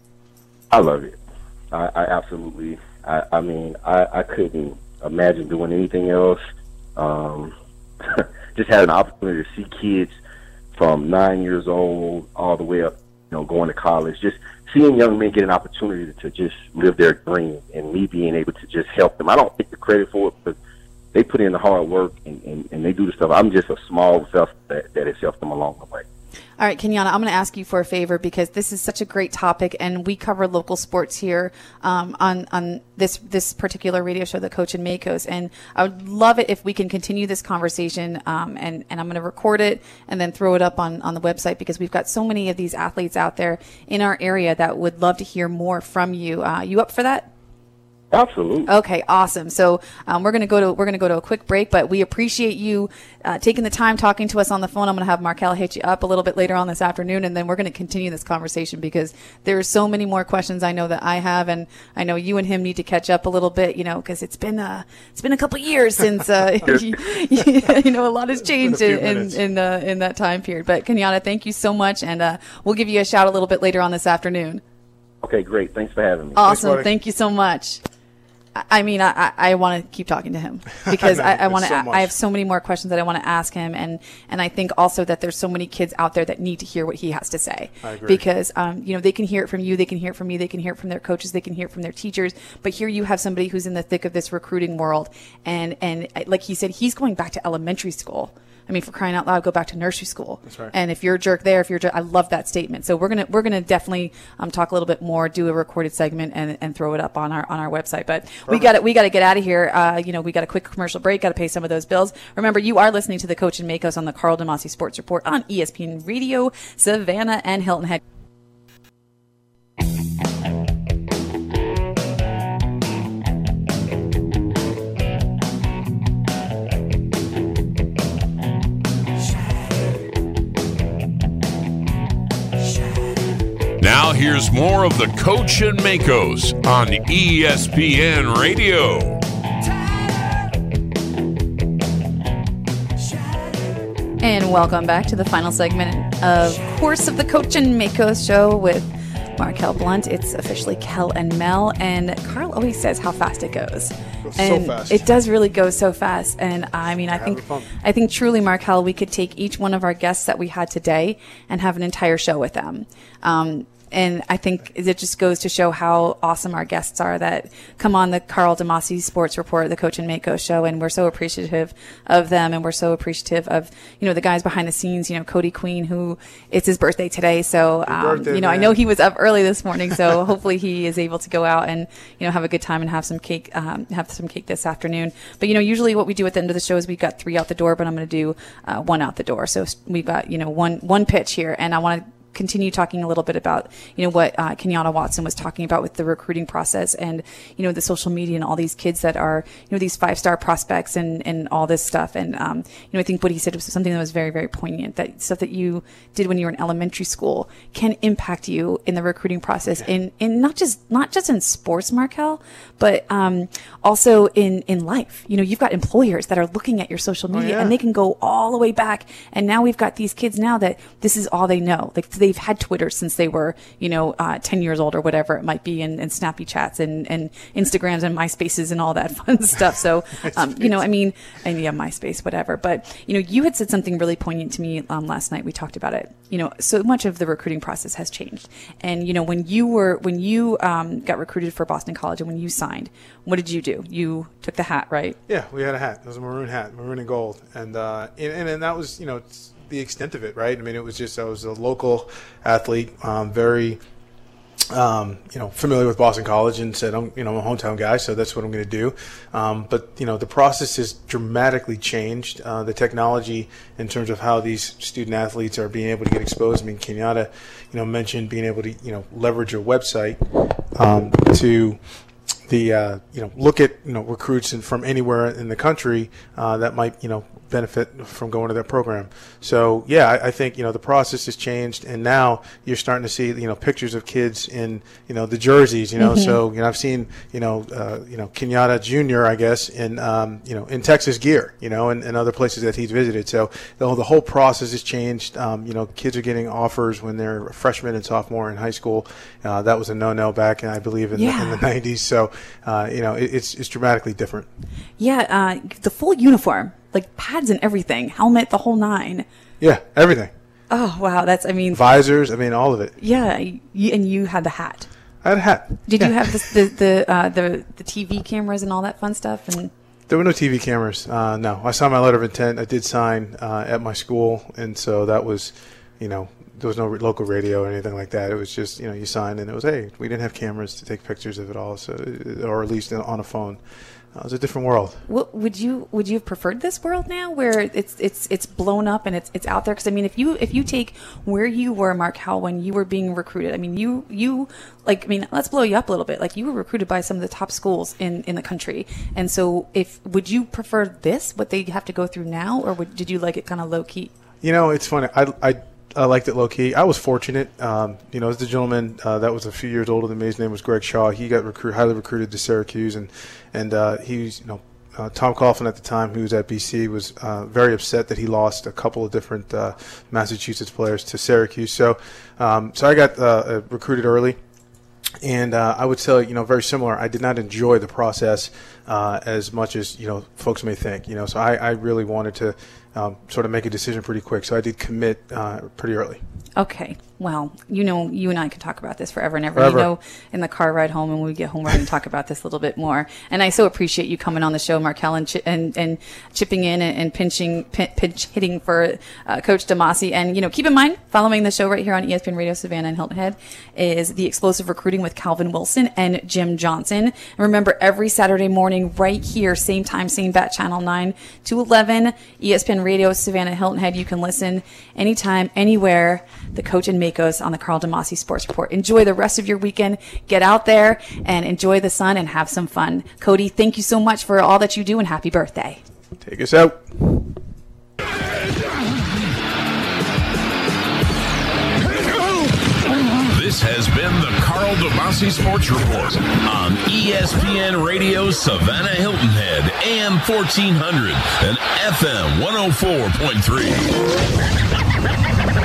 J: I love it. I, I absolutely. I, I mean, I, I couldn't imagine doing anything else. Um, just having an opportunity to see kids from nine years old all the way up, you know, going to college. Just seeing young men get an opportunity to just live their dream, and me being able to just help them. I don't take the credit for it because they put in the hard work and, and, and they do the stuff. I'm just a small self that, that has helped them along the way.
A: All right, Kenyatta, I'm going to ask you for a favor because this is such a great topic, and we cover local sports here um, on on this this particular radio show, The Coach in Makos. And I would love it if we can continue this conversation, um, and, and I'm going to record it and then throw it up on, on the website because we've got so many of these athletes out there in our area that would love to hear more from you. Uh, you up for that?
J: Absolutely.
A: Okay, awesome. So um, we're gonna go to we're gonna go to a quick break, but we appreciate you uh, taking the time talking to us on the phone. I'm gonna have Markel hit you up a little bit later on this afternoon, and then we're gonna continue this conversation because there are so many more questions I know that I have, and I know you and him need to catch up a little bit, you know, because it's been uh it's been a couple years since uh, you, you know a lot has changed in in in, uh, in that time period. But Kenyatta, thank you so much, and uh, we'll give you a shout a little bit later on this afternoon.
J: Okay, great. Thanks for having me.
A: Awesome.
J: Thanks,
A: thank you so much. I mean, I, I, I want to keep talking to him because I, I want to. So I have so many more questions that I want to ask him, and and I think also that there's so many kids out there that need to hear what he has to say.
B: I agree.
A: Because um, you know, they can hear it from you, they can hear it from me, they can hear it from their coaches, they can hear it from their teachers. But here you have somebody who's in the thick of this recruiting world, and and like he said, he's going back to elementary school. I mean, for crying out loud, go back to nursery school.
B: That's right.
A: And if you're a jerk there, if you're a jerk, I love that statement. So we're gonna we're gonna definitely um, talk a little bit more, do a recorded segment, and, and throw it up on our on our website. But Perfect. we got to we got to get out of here. Uh, you know, we got a quick commercial break. Got to pay some of those bills. Remember, you are listening to the Coach in Makos on the Carl DeMasi Sports Report on E S P N Radio, Savannah and Hilton Head.
C: Now here's more of the Coach in Makos on E S P N Radio.
A: And welcome back to the final segment, of course, of the Coach in Makos show with Markel Blunt. It's officially Kel and Mel, and Carl always says how fast it goes.
B: Goes
A: and
B: so fast.
A: It does really go so fast. And I mean, I think, I think truly, Markel, we could take each one of our guests that we had today and have an entire show with them. Um, And I think it just goes to show how awesome our guests are that come on the Carl DeMasi Sports Report, the Coach in Makos show, and we're so appreciative of them, and we're so appreciative of, you know, the guys behind the scenes, you know, Cody Queen, who it's his birthday today, so, um,
B: birthday,
A: you know,
B: man.
A: I know he was up early this morning, so hopefully he is able to go out and, you know, have a good time and have some cake, um, have some cake this afternoon. But, you know, usually what we do at the end of the show is we've got three out the door, but I'm going to do uh, one out the door. So we've got, you know, one, one pitch here, and I want to continue talking a little bit about, you know, what uh, Kenyatta Watson was talking about with the recruiting process and, you know, the social media and all these kids that are, you know, these five-star prospects and, and all this stuff. And, um, you know, I think what he said was something that was very, very poignant, that stuff that you did when you were in elementary school can impact you in the recruiting process in, in not just, not just in sports, Markel, but um, also in, in life. You know, you've got employers that are looking at your social media
B: oh, yeah.
A: and they can go all the way back. And now we've got these kids now that this is all they know. Like they They've had Twitter since they were, you know, uh, ten years old or whatever it might be, and, and Snappy Chats and, and Instagrams and MySpaces and all that fun stuff. So, um, you know, I mean, and yeah, MySpace, whatever. But, you know, you had said something really poignant to me um, last night. We talked about it. You know, so much of the recruiting process has changed. And, you know, when you were, when you um, got recruited for Boston College and when you signed, what did you do? You took the hat, right?
B: Yeah, we had a hat. It was a maroon hat, maroon and gold. And, uh, and, and, and that was, you know, it's, the extent of it, right? I mean, it was just I was a local athlete, um, very, um, you know, familiar with Boston College, and said, I'm, you know, I'm a hometown guy, so that's what I'm going to do. Um, but you know, the process has dramatically changed. Uh, the technology in terms of how these student athletes are being able to get exposed. I mean, Kenyatta, you know, mentioned being able to, you know, leverage a website um, to. The uh, you know look at you know recruits in, from anywhere in the country uh, that might you know benefit from going to that program. So yeah, I, I think you know the process has changed, and now you're starting to see you know pictures of kids in you know the jerseys. You know, mm-hmm. so you know I've seen you know uh, you know Kenyatta Junior I guess in um, you know in Texas gear. You know, and, and other places that he's visited. So the, the whole process has changed. Um, you know, kids are getting offers when they're a freshman and sophomore in high school. Uh, that was a no-no back, I believe, in, yeah. the, in the nineties. So. Uh, you know, it, it's it's dramatically different. Yeah,
A: uh, the full uniform, like pads and everything, helmet, the whole nine.
B: Yeah, everything.
A: Oh wow, that's I mean
B: visors. I mean all of it.
A: Yeah, you, and you had the hat.
B: I had a hat.
A: Did
B: yeah.
A: you have the the the, uh, the the T V cameras and all that fun stuff? And
B: there were no T V cameras. Uh, no, I signed my letter of intent. I did sign uh, at my school, and so that was. you know, there was no local radio or anything like that. It was just, you know, you signed and it was, hey, we didn't have cameras to take pictures of it all, so or at least on a phone. Uh, it was a different world.
A: What, would you would you have preferred this world now, where it's it's it's blown up and it's it's out there? Because I mean, if you if you take where you were, Markel, when you were being recruited, I mean, you you like I mean, let's blow you up a little bit. Like, you were recruited by some of the top schools in, in the country, and so if would you prefer this, what they have to go through now, or would, did you like it kind of low key?
B: You know, it's funny. I I. I liked it low key. I was fortunate. Um, you know, as the gentleman uh, that was a few years older than me, his name was Greg Shaw. He got recruit, highly recruited to Syracuse, and and uh, he was, you know, uh, Tom Coughlin at the time, who was at B C, was uh, very upset that he lost a couple of different uh, Massachusetts players to Syracuse. So, um, so I got uh, recruited early. And uh, I would say, you know, very similar. I did not enjoy the process uh, as much as, you know, folks may think. You know, so I, I really wanted to um, sort of make a decision pretty quick. So I did commit uh, pretty early.
A: Okay. Well, you know, you and I could talk about this forever and ever.
B: Forever.
A: You know, in the car ride home, and when we get home, we're going to talk about this a little bit more. And I so appreciate you coming on the show, Markel, and chi- and, and chipping in and, and pinching, pin, pinch hitting for uh, Coach DeMasi. And, you know, keep in mind, following the show right here on E S P N Radio Savannah and Hilton Head is the Explosive Recruiting with Calvin Wilson and Jim Johnson. And remember, every Saturday morning right here, same time, same bat, channel nine to eleven, E S P N Radio Savannah Hilton Head. You can listen anytime, anywhere. The Coach and Makos on the Carl DeMasi Sports Report. Enjoy the rest of your weekend. Get out there and enjoy the sun and have some fun. Cody, thank you so much for all that you do, and happy birthday.
B: Take us out.
C: This has been the Carl DeMasi Sports Report on E S P N Radio Savannah Hilton Head, A M fourteen hundred and F M one oh four point three.